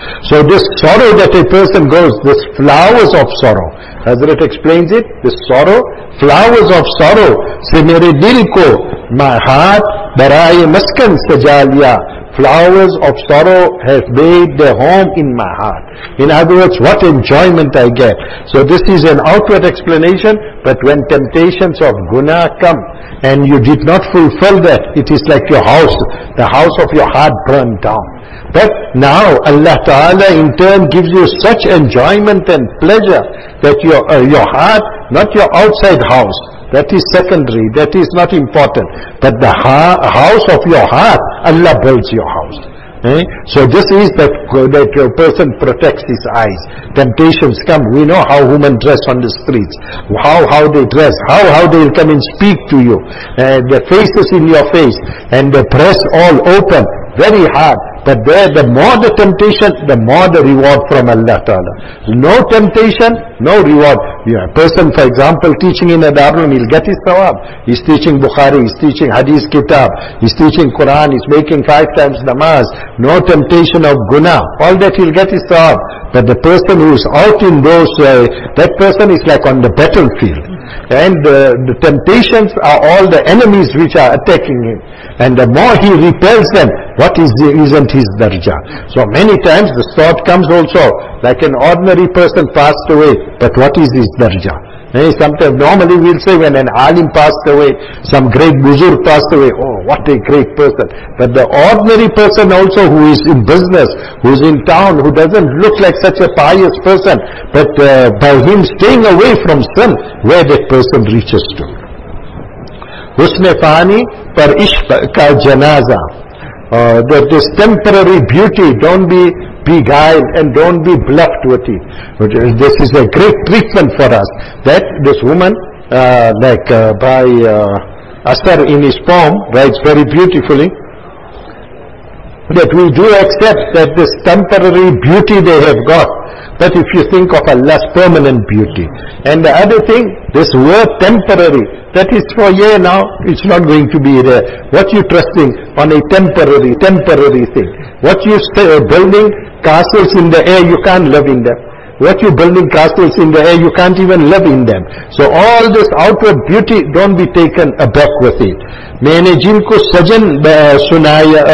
So this sorrow that a person goes, this flowers of sorrow, Hazrat explains it, this sorrow, flowers of sorrow, se mere dil ko, my heart, baraye maskan saja liya, flowers of sorrow have made their home in my heart. In other words, what enjoyment I get. So this is an outward explanation, but when temptations of guna come and you did not fulfill that, it is like your house, the house of your heart burned down. But now Allah Ta'ala in turn gives you such enjoyment and pleasure that your, uh, your heart, not your outside house, that is secondary, that is not important. But the ha house of your heart, Allah builds your house. Eh? So this is that, that your person protects his eyes. Temptations come. We know how women dress on the streets. How how they dress. How how they will come and speak to you. Uh, their faces in your face. And the breast all open. Very hard. But there, the more the temptation, the more the reward from Allah Ta'ala. No temptation, no reward. Yeah, a person, for example, teaching in a darul, he'll get his thawab. He's teaching Bukhari, he's teaching Hadith Kitab, he's teaching Quran, he's making five times namaz. No temptation of guna. All that he'll get his thawab. But the person who's out in those, uh, that person is like on the battlefield. And uh, the temptations are all the enemies which are attacking him. And the more he repels them, what is the, isn't his darja? So many times the thought comes also, like an ordinary person passed away, but what is his darja? Eh, sometimes, normally we'll say when an alim passed away, some great buzurg passed away, oh, what a great person. But the ordinary person also who is in business, who is in town, who doesn't look like such a pious person, but uh, by him staying away from sin, where that person reaches to. Husn fani par ishq ka janaza. Uh, that this temporary beauty, don't be beguiled and don't be bluffed with it. This is a great treatment for us. That this woman, uh, like uh, by uh, Asar in his poem, writes very beautifully, that we do accept that this temporary beauty they have got. But if you think of Allah's permanent beauty. And the other thing, this word temporary, that is for here now, it's not going to be there. What you trusting on a temporary, temporary thing. What you stay, building castles in the air, you can't live in them. What you building castles in the air, you can't even live in them. So all this outward beauty, don't be taken aback with it. Maine jinko sajan sunaya,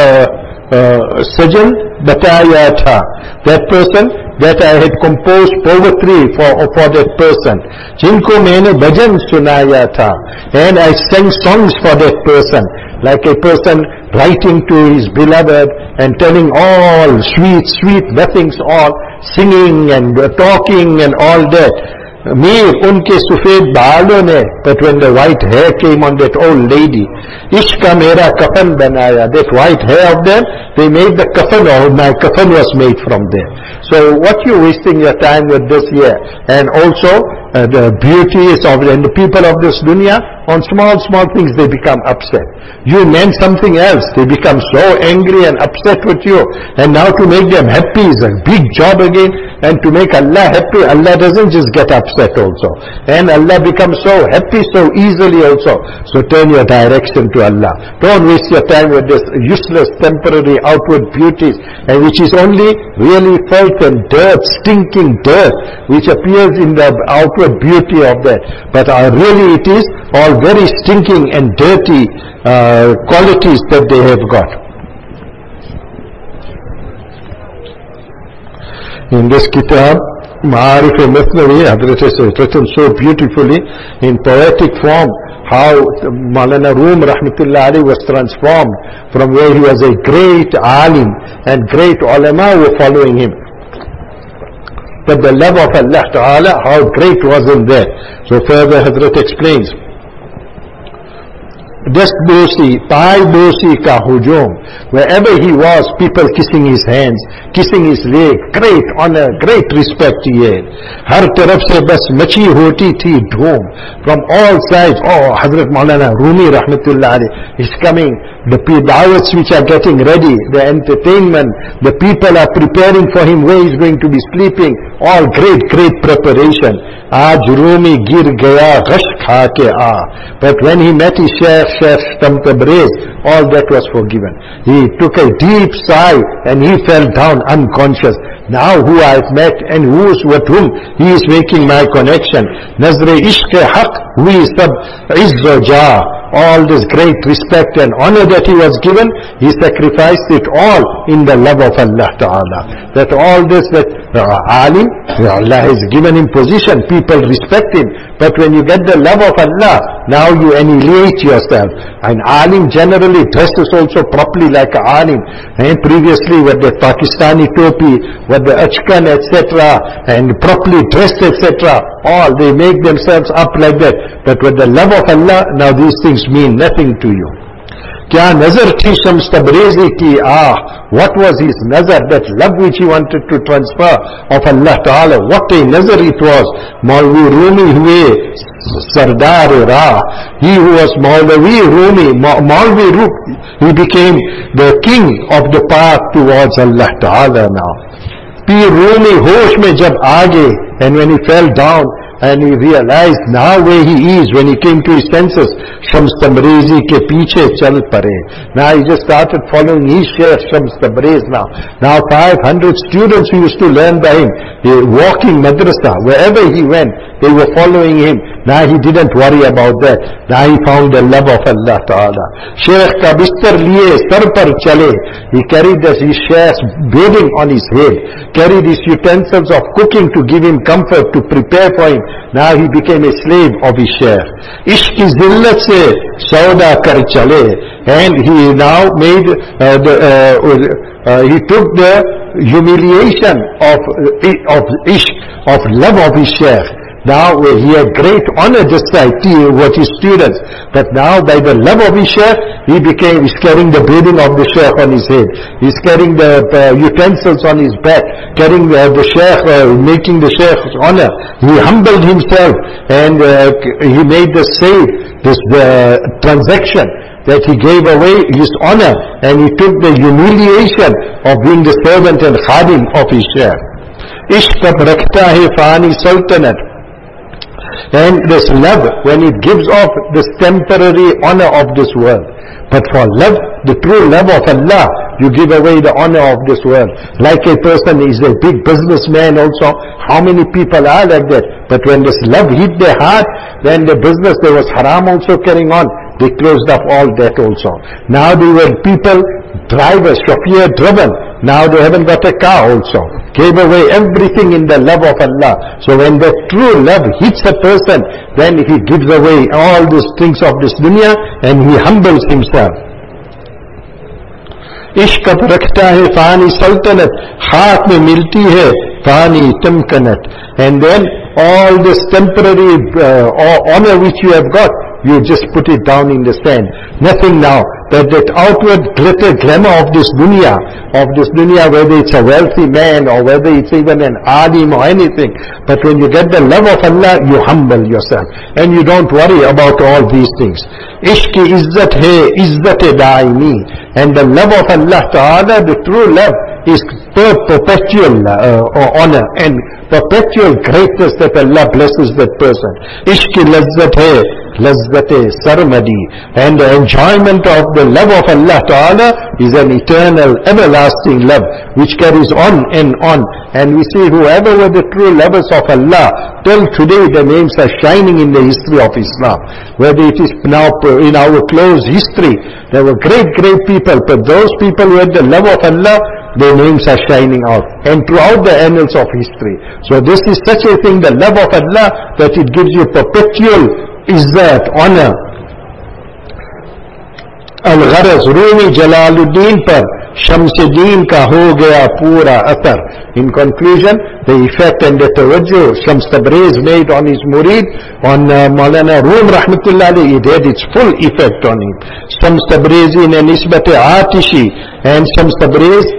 sajan bataya tha. That person, that I had composed poetry for, for that person. Jinko maine bhajan sunaya tha. And I sang songs for that person. Like a person writing to his beloved and telling all sweet, sweet nothings, all singing and uh, talking and all that. Mir unke sufed baalo ne, but when the white hair came on that old lady, ishka mera kafan banaya, that white hair of them, they made the kafan, or my kafan was made from there. So what you wasting your time with this year? And also uh, the beauties of and the people of this dunya, on small, small things they become upset. You meant something else, they become so angry and upset with you. And now to make them happy is a big job again. And to make Allah happy, Allah doesn't just get upset also. And Allah becomes so happy so easily also. So turn your direction to Allah. Don't waste your time with this useless temporary outward beauties, and which is only really filth and dirt, stinking dirt, which appears in the outward beauty of that. But uh, really it is all very stinking and dirty uh, qualities that they have got. In this kitab, Ma'arif al-Mathnawi, Hazrat has written so beautifully in poetic form how Maulana Rum Rahmatullah Ali was transformed from where he was a great alim and great ulama were following him. But the love of Allah Ta'ala, how great was in there. So further Hazrat explains, Dastbosi, Paibosi ka hujum. Wherever he was, people kissing his hands, kissing his leg, great honor, great respect he had. Har taraf se bas machi hoti thi dhoom. From all sides, oh, Hazrat Maulana Rumi Rahmatullah Ali is coming. The da'wats which are getting ready, the entertainment, the people are preparing for him where he's going to be sleeping. All great, great preparation. Aaj Rumi gir gaya, ghash उठा के आ. But when he met his Shaykh, Shaykh Shams Tabriz, all that was forgiven. He took a deep sigh and he fell down unconscious. Now who I have met and who is with whom he is making my connection. Nazre ishq haq, we sab izzo ja. All this great respect and honor that he was given, he sacrificed it all in the love of Allah Ta'ala. That all this that uh, alim, Allah has given him position, people respect him. But when you get the love of Allah, now you annihilate yourself. And alim generally dresses also properly like an alim. And previously with the Pakistani topi, with the achkan, et cetera, and properly dressed, et cetera, all they make themselves up like that. But with the love of Allah, now these things mean nothing to you. Kya nazar thi Shams Tabrizi ki, ah, what was his nazar, that love which he wanted to transfer of Allah Ta'ala, what a nazar it was. Maulvi Rumi huye Sardar Ra, he who was Maulvi Rumi, Maulvi Rumi, he became the king of the path towards Allah Ta'ala now. Pir Rumi hosh mein jab aage, and when he fell down, and he realized now where he is, when he came to his senses, Shams Tabrizi ke piche chal pare. Now he just started following his Shaykh Shams Tabriz now. Now five hundred students who used to learn by him, walking madrasa, wherever he went, they were following him. Now he didn't worry about that. Now he found the love of Allah Ta'ala. Shaykh ka bistar liye sar par chale. He carried his Shaykh's bathing on his head, carried his utensils of cooking to give him comfort, to prepare for him. Now he became a slave of his Shaykh. Ishq ki zillat se sauda kar chale. And he now made, uh, the, uh, uh, he took the humiliation of, uh, of ishq, of love of his Shaykh. Now he had great honor just like with his students, but now by the love of his Shaykh, he became, he's carrying the bathing of the Shaykh on his head, he's carrying the uh, utensils on his back, carrying the, the Shaykh, uh, making the Shaykh's honor. He humbled himself and uh, he made the save, this uh, transaction, that he gave away his honor and he took the humiliation of being the servant and khadim of his Shaykh. Ishq ab rakhta hai fani sultanat. And this love, when it gives off this temporary honor of this world. But for love, the true love of Allah, you give away the honor of this world. Like a person is a big businessman also. How many people are like that? But when this love hit their heart, then the business, there was haram also carrying on. They closed up all that also. Now they were people, drivers, chauffeur driven. Now they haven't got a car also. Gave away everything in the love of Allah. So when the true love hits a person, then he gives away all these things of this dunya and he humbles himself. Ishq ab rakhta hai fani sultanat, haath mein milti hai fani tamkanat. And then all this temporary uh, honor which you have got, you just put it down in the sand. Nothing now. That that outward glitter, glamour of this dunya, of this dunya, whether it's a wealthy man or whether it's even an alim or anything. But when you get the love of Allah, you humble yourself. And you don't worry about all these things. Ishq-i izzat hai, izzat-e daimi. And the love of Allah Ta'ala, the true love, is perpetual uh, honor and perpetual greatness that Allah blesses that person. Ishq-i lazzat hai, lazzat-e sarmadi. And the enjoyment of the love of Allah Ta'ala is an eternal, everlasting love which carries on and on. And we see whoever were the true lovers of Allah, till today their names are shining in the history of Islam. Whether it is now in our close history, there were great, great people, but those people who had the love of Allah, their names are shining out. And throughout the annals of history. So this is such a thing, the love of Allah, that it gives you perpetual izzat, honor. Al-Gharaz, Rumi Jalaluddin par Shamsuddin ka ho gaya pura athar. In conclusion, the effect and the tawajjuh Shams Tabriz made on his murid, on uh, Maulana Rum Rahmatullah alayhi, it had its full effect on him. Shams Tabrizi ne nisbat-e aatishi, and Shams Tabriz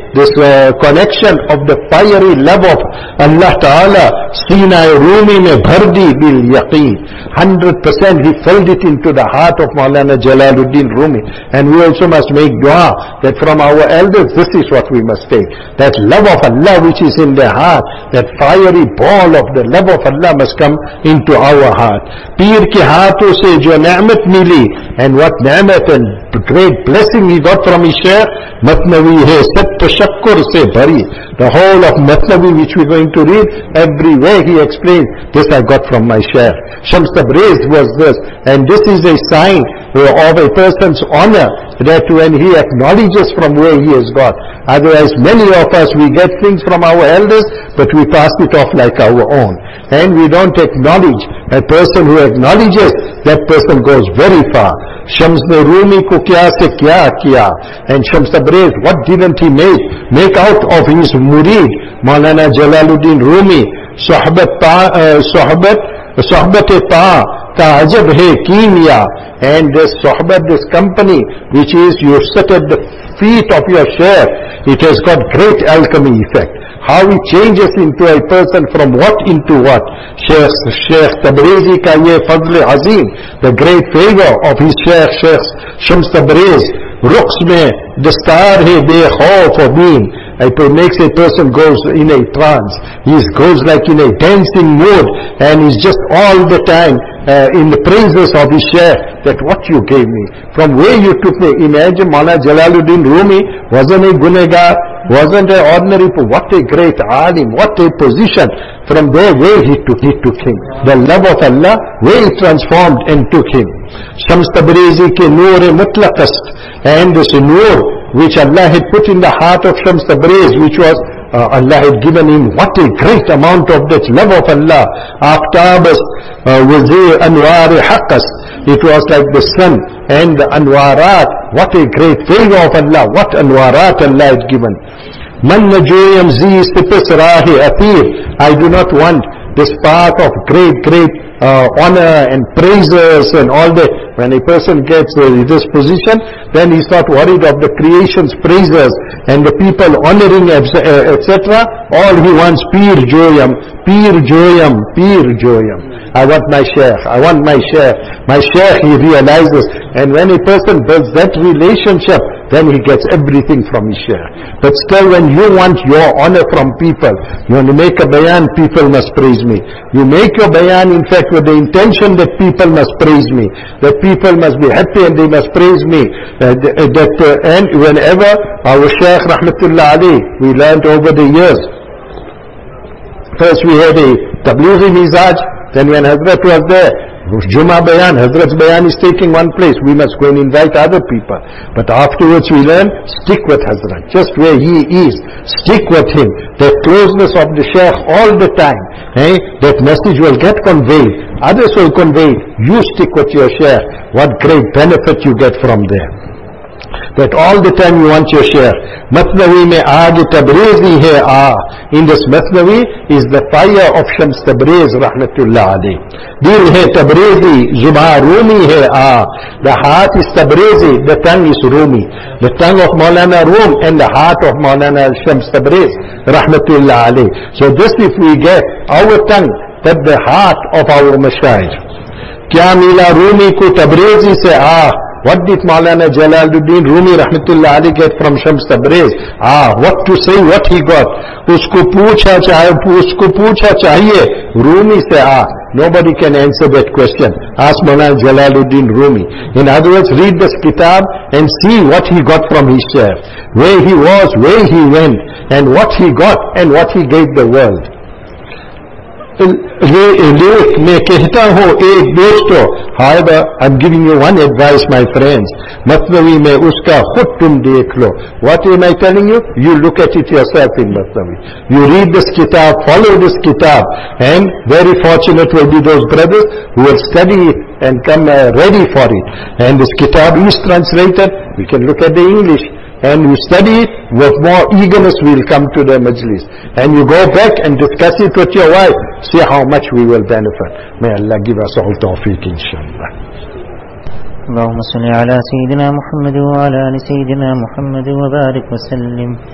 this uh, connection of the fiery love of Allah Ta'ala, Sinai Rumi mein bhardi bil yaqeen. one hundred percent he filled it into the heart of Maulana Jalaluddin Rumi. And we also must make dua that from our elders, this is what we must take. That love of Allah which is in their heart, that fiery ball of the love of Allah must come into our heart. Peer ke haathon se jo ni'mat mili, and what ni'mat and great blessing he got from his Shaykh, Matnavi hai sab tashakkur se bhari. The whole of Matnavi which we are going to read, everywhere he explains, this I got from my Shaykh. Shams Tabriz was this, and this is a sign of a person's honor, that when he acknowledges from where he has got. Otherwise, many of us, we get things from our elders, but we pass it off like our own. And we don't acknowledge. A person who acknowledges, that person goes very far. Shams ne Rumi ko kya se kya kiya. And Shams Tabriz, what didn't he make? Make out of his murid, Maulana Jalaluddin Rumi, Sohbat ta, uh, Sohbat, Sohbat-e-ta, ta'ajab hai kimya. And this Sohbat, this company, which is you sit at the feet of your Shaykh, it has got great alchemy effect. How it changes into a person from what into what. Shaykh, Shaykh Tabrizi ka ye fadl azim, the great favor of his Shaykh, Shaykh Shams Tabriz, ruqs mein dastar hai be khauf wa been. It makes a person goes in a trance. He goes like in a dancing mood, and he's just all the time uh, in the praises of his Shaykh, that what you gave me, from where you took me. Imagine Maulana Jalaluddin Rumi wasn't a gunegar, wasn't an ordinary, what a great alim, what a position. From there, where he took, he took him. The love of Allah, where he transformed and took him. Shams Tabrizi ke noor-e-mutlaqast, and this noor which Allah had put in the heart of Shams Tabriz, which was, uh, Allah had given him what a great amount of that love of Allah. Aftabas wazir anwar haqqas. It was like the sun and the anwarat. What a great favor of Allah. What anwarat Allah had given. Man najoyam zi sipis rahi atir. I do not want this path of great, great uh, honor and praises and all that. When a person gets uh, this position, then he's not worried of the creation's praises and the people honoring, et cetera. All he wants, Peer Joyam, Peer Joyam, Peer Joyam. I want my Shaykh, I want my Shaykh. My Shaykh, he realizes. And when a person builds that relationship, then he gets everything from his Shaykh. But still, when you want your honor from people, you want to make a bayan, people must praise me. You make your bayan, in fact, with the intention that people must praise me, that people must be happy and they must praise me. Uh, that uh, and whenever our Shaykh Rahmatullah Ali, we learned over the years. First we had a Tablighi Mizaj, then when Hazrat was there, Juma Bayan, Hazrat's Bayan is taking one place, we must go and invite other people. But afterwards we learn, stick with Hazrat, just where he is, stick with him. That closeness of the Shaykh all the time, eh? That message will get conveyed, others will convey, you stick with your Shaykh, what great benefit you get from there. That all the time you want your Shaykh. Matnavi mein aaj Tabrizi hai ah. In this Matnavi is the fire of Shams Tabriz Rahmatullah alayh. Dil hai Tabrizi, Zuba Rumi hai ah. The heart is Tabrizi, the tongue is Rumi. The tongue of Maulana Rum and the heart of Maulana Shams Tabriz Rahmatullah alayh. So this if we get our tongue, that the heart of our Mashayikh. Kya mila Rumi ko Tabrizi se ah. What did Maulana Jalaluddin Rumi Rahmatullah Ali get from Shams Tabriz? Ah, what to say, what he got? Usko poocha chahiye, usko poocha chahiye. Rumi say, ah, nobody can answer that question. Ask Maulana Jalaluddin Rumi. In other words, read this kitab and see what he got from his Shaykh. Where he was, where he went, and what he got, and what he gave the world. लेख मैं कहता हूँ एक दोस्तों, however I'm giving you one advice my friends, Matnavi में उसका खुद तुम देख लो. What am I telling you? You look at it yourself in Matnavi. You read this kitab, follow this kitab, and very fortunate will be those brothers who will study it and come uh, ready for it. And this kitab is translated, we can look at the English. And you study it, with more eagerness we'll come to the majlis. And you go back and discuss it with your wife, see how much we will benefit. May Allah give us all tawfiq, inshallah. اللهم صل على سيدنا محمد وعلى آل سيدنا محمد وبارك وسلم.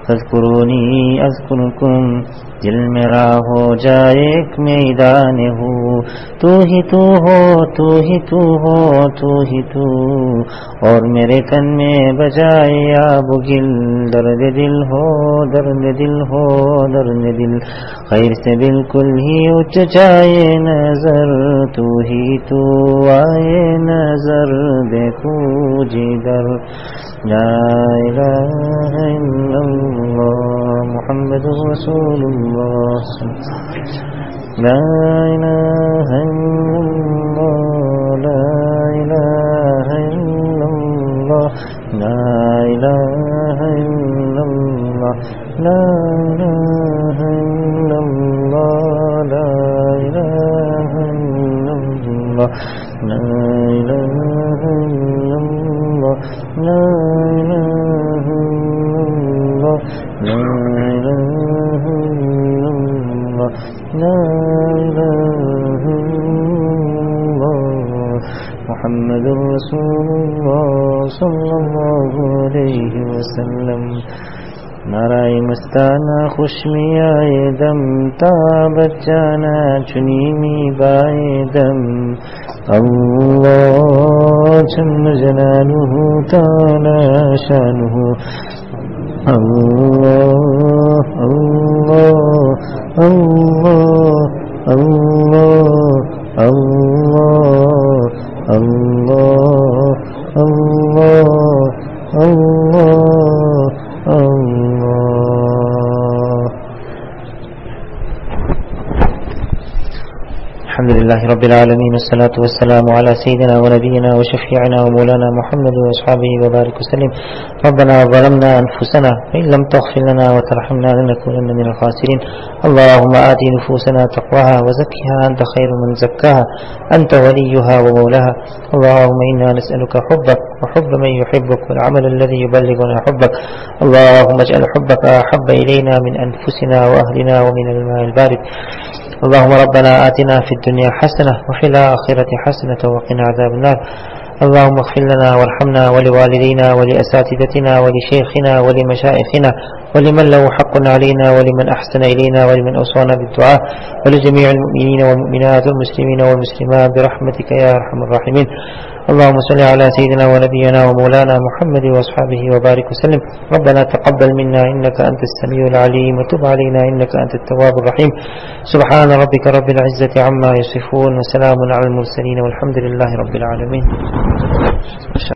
फज़कुरूनी अज़कुरुकुम, दिल मेरा हो जाए एक मैदान हो, तू ही तू हो, तू ही तू हो, तू ही तू, और मेरे कन में बजाए या बुगिल, दर्द दिल हो, दर्द दिल हो, दर्द दिल, खैर से बिल्कुल ही उठ जाए नजर, तू ही तू आए नजर, देखूं जिधर, ला इलाहा इल्लल्लाह मुहम्मदुर रसूलुल्लाह, ला इलाहा इल्लल्लाह, ला इलाहा इल्लल्लाह, ला इलाहा इल्लल्लाह, ला इलाहा इल्लल्लाह, ला इलाहा इल्लल्लाह, ला इलाहा इल्लल्लाह, ला इलाहा इल्लल्लाह, ला इलाहा इल्लल्लाह, ला इलाहा इल्लल्लाह मुहम्मदुर रसूलुल्लाह सल्लल्लाहु अलैहि वसल्लम। नाराए मस्ताना खुशमी आए दम, ताबत जाना चुनी मी बाए दम, अल्लाह जल्ल जलालुहु ताला शानुहु, अल्लाह अल्लाह अल्लाह अल्लाह अल्लाह अल्लाह अल्लाह अल्लाह अल्लाह। अल्हम्दुलिल्लाहि रब्बिल आलमीन, वस्सलातु वस्सलामु अला सय्यिदिना व नबियिना व शफीइना व मौलाना मुहम्मद व अस्हाबिहि व बारिक वसल्लम। रब्बना ज़लमना अनफुसना व इन लम तग़फिर लना व तरहमना लनकूनन्ना मिनल ख़ासिरीन। अल्लाहुम्मा आति नुफूसना तक़वाहा व ज़क्किहा अंत खैरु मन ज़क्काहा अंत वलियुहा व मौलाहा। अल्लाहुम्मा इन्ना नस्अलुका हुब्बक व हुब्ब मन युहिब्बुक वल अमल अल्लज़ी युबल्लिगुना हुब्बक। अल्लाहुम्मा इजअल हुब्बका अहब्ब इलैना मिन अनफुसिना व अहलिना व मिनल माइल बारिद। اللهم ربنا آتنا في الدنيا حسنة وفي الآخرة حسنة وقنا عذاب النار. اللهم اغفر لنا وارحمنا ولوالدينا ولأساتذتنا ولشيخنا ولمشائخنا ولمن له حق علينا ولمن أحسن إلينا ولمن أوصانا بالدعاء ولجميع المؤمنين والمؤمنات والمسلمين والمسلمات برحمتك يا أرحم الراحمين. اللهم صل على سيدنا ونبينا ومولانا محمد وأصحابه وبارك وسلم. ربنا تقبل منا إنك أنت السميع العليم وتب علينا إنك أنت التواب الرحيم. سبحان ربك رب العزة عما يصفون وسلام على المرسلين والحمد لله رب العالمين.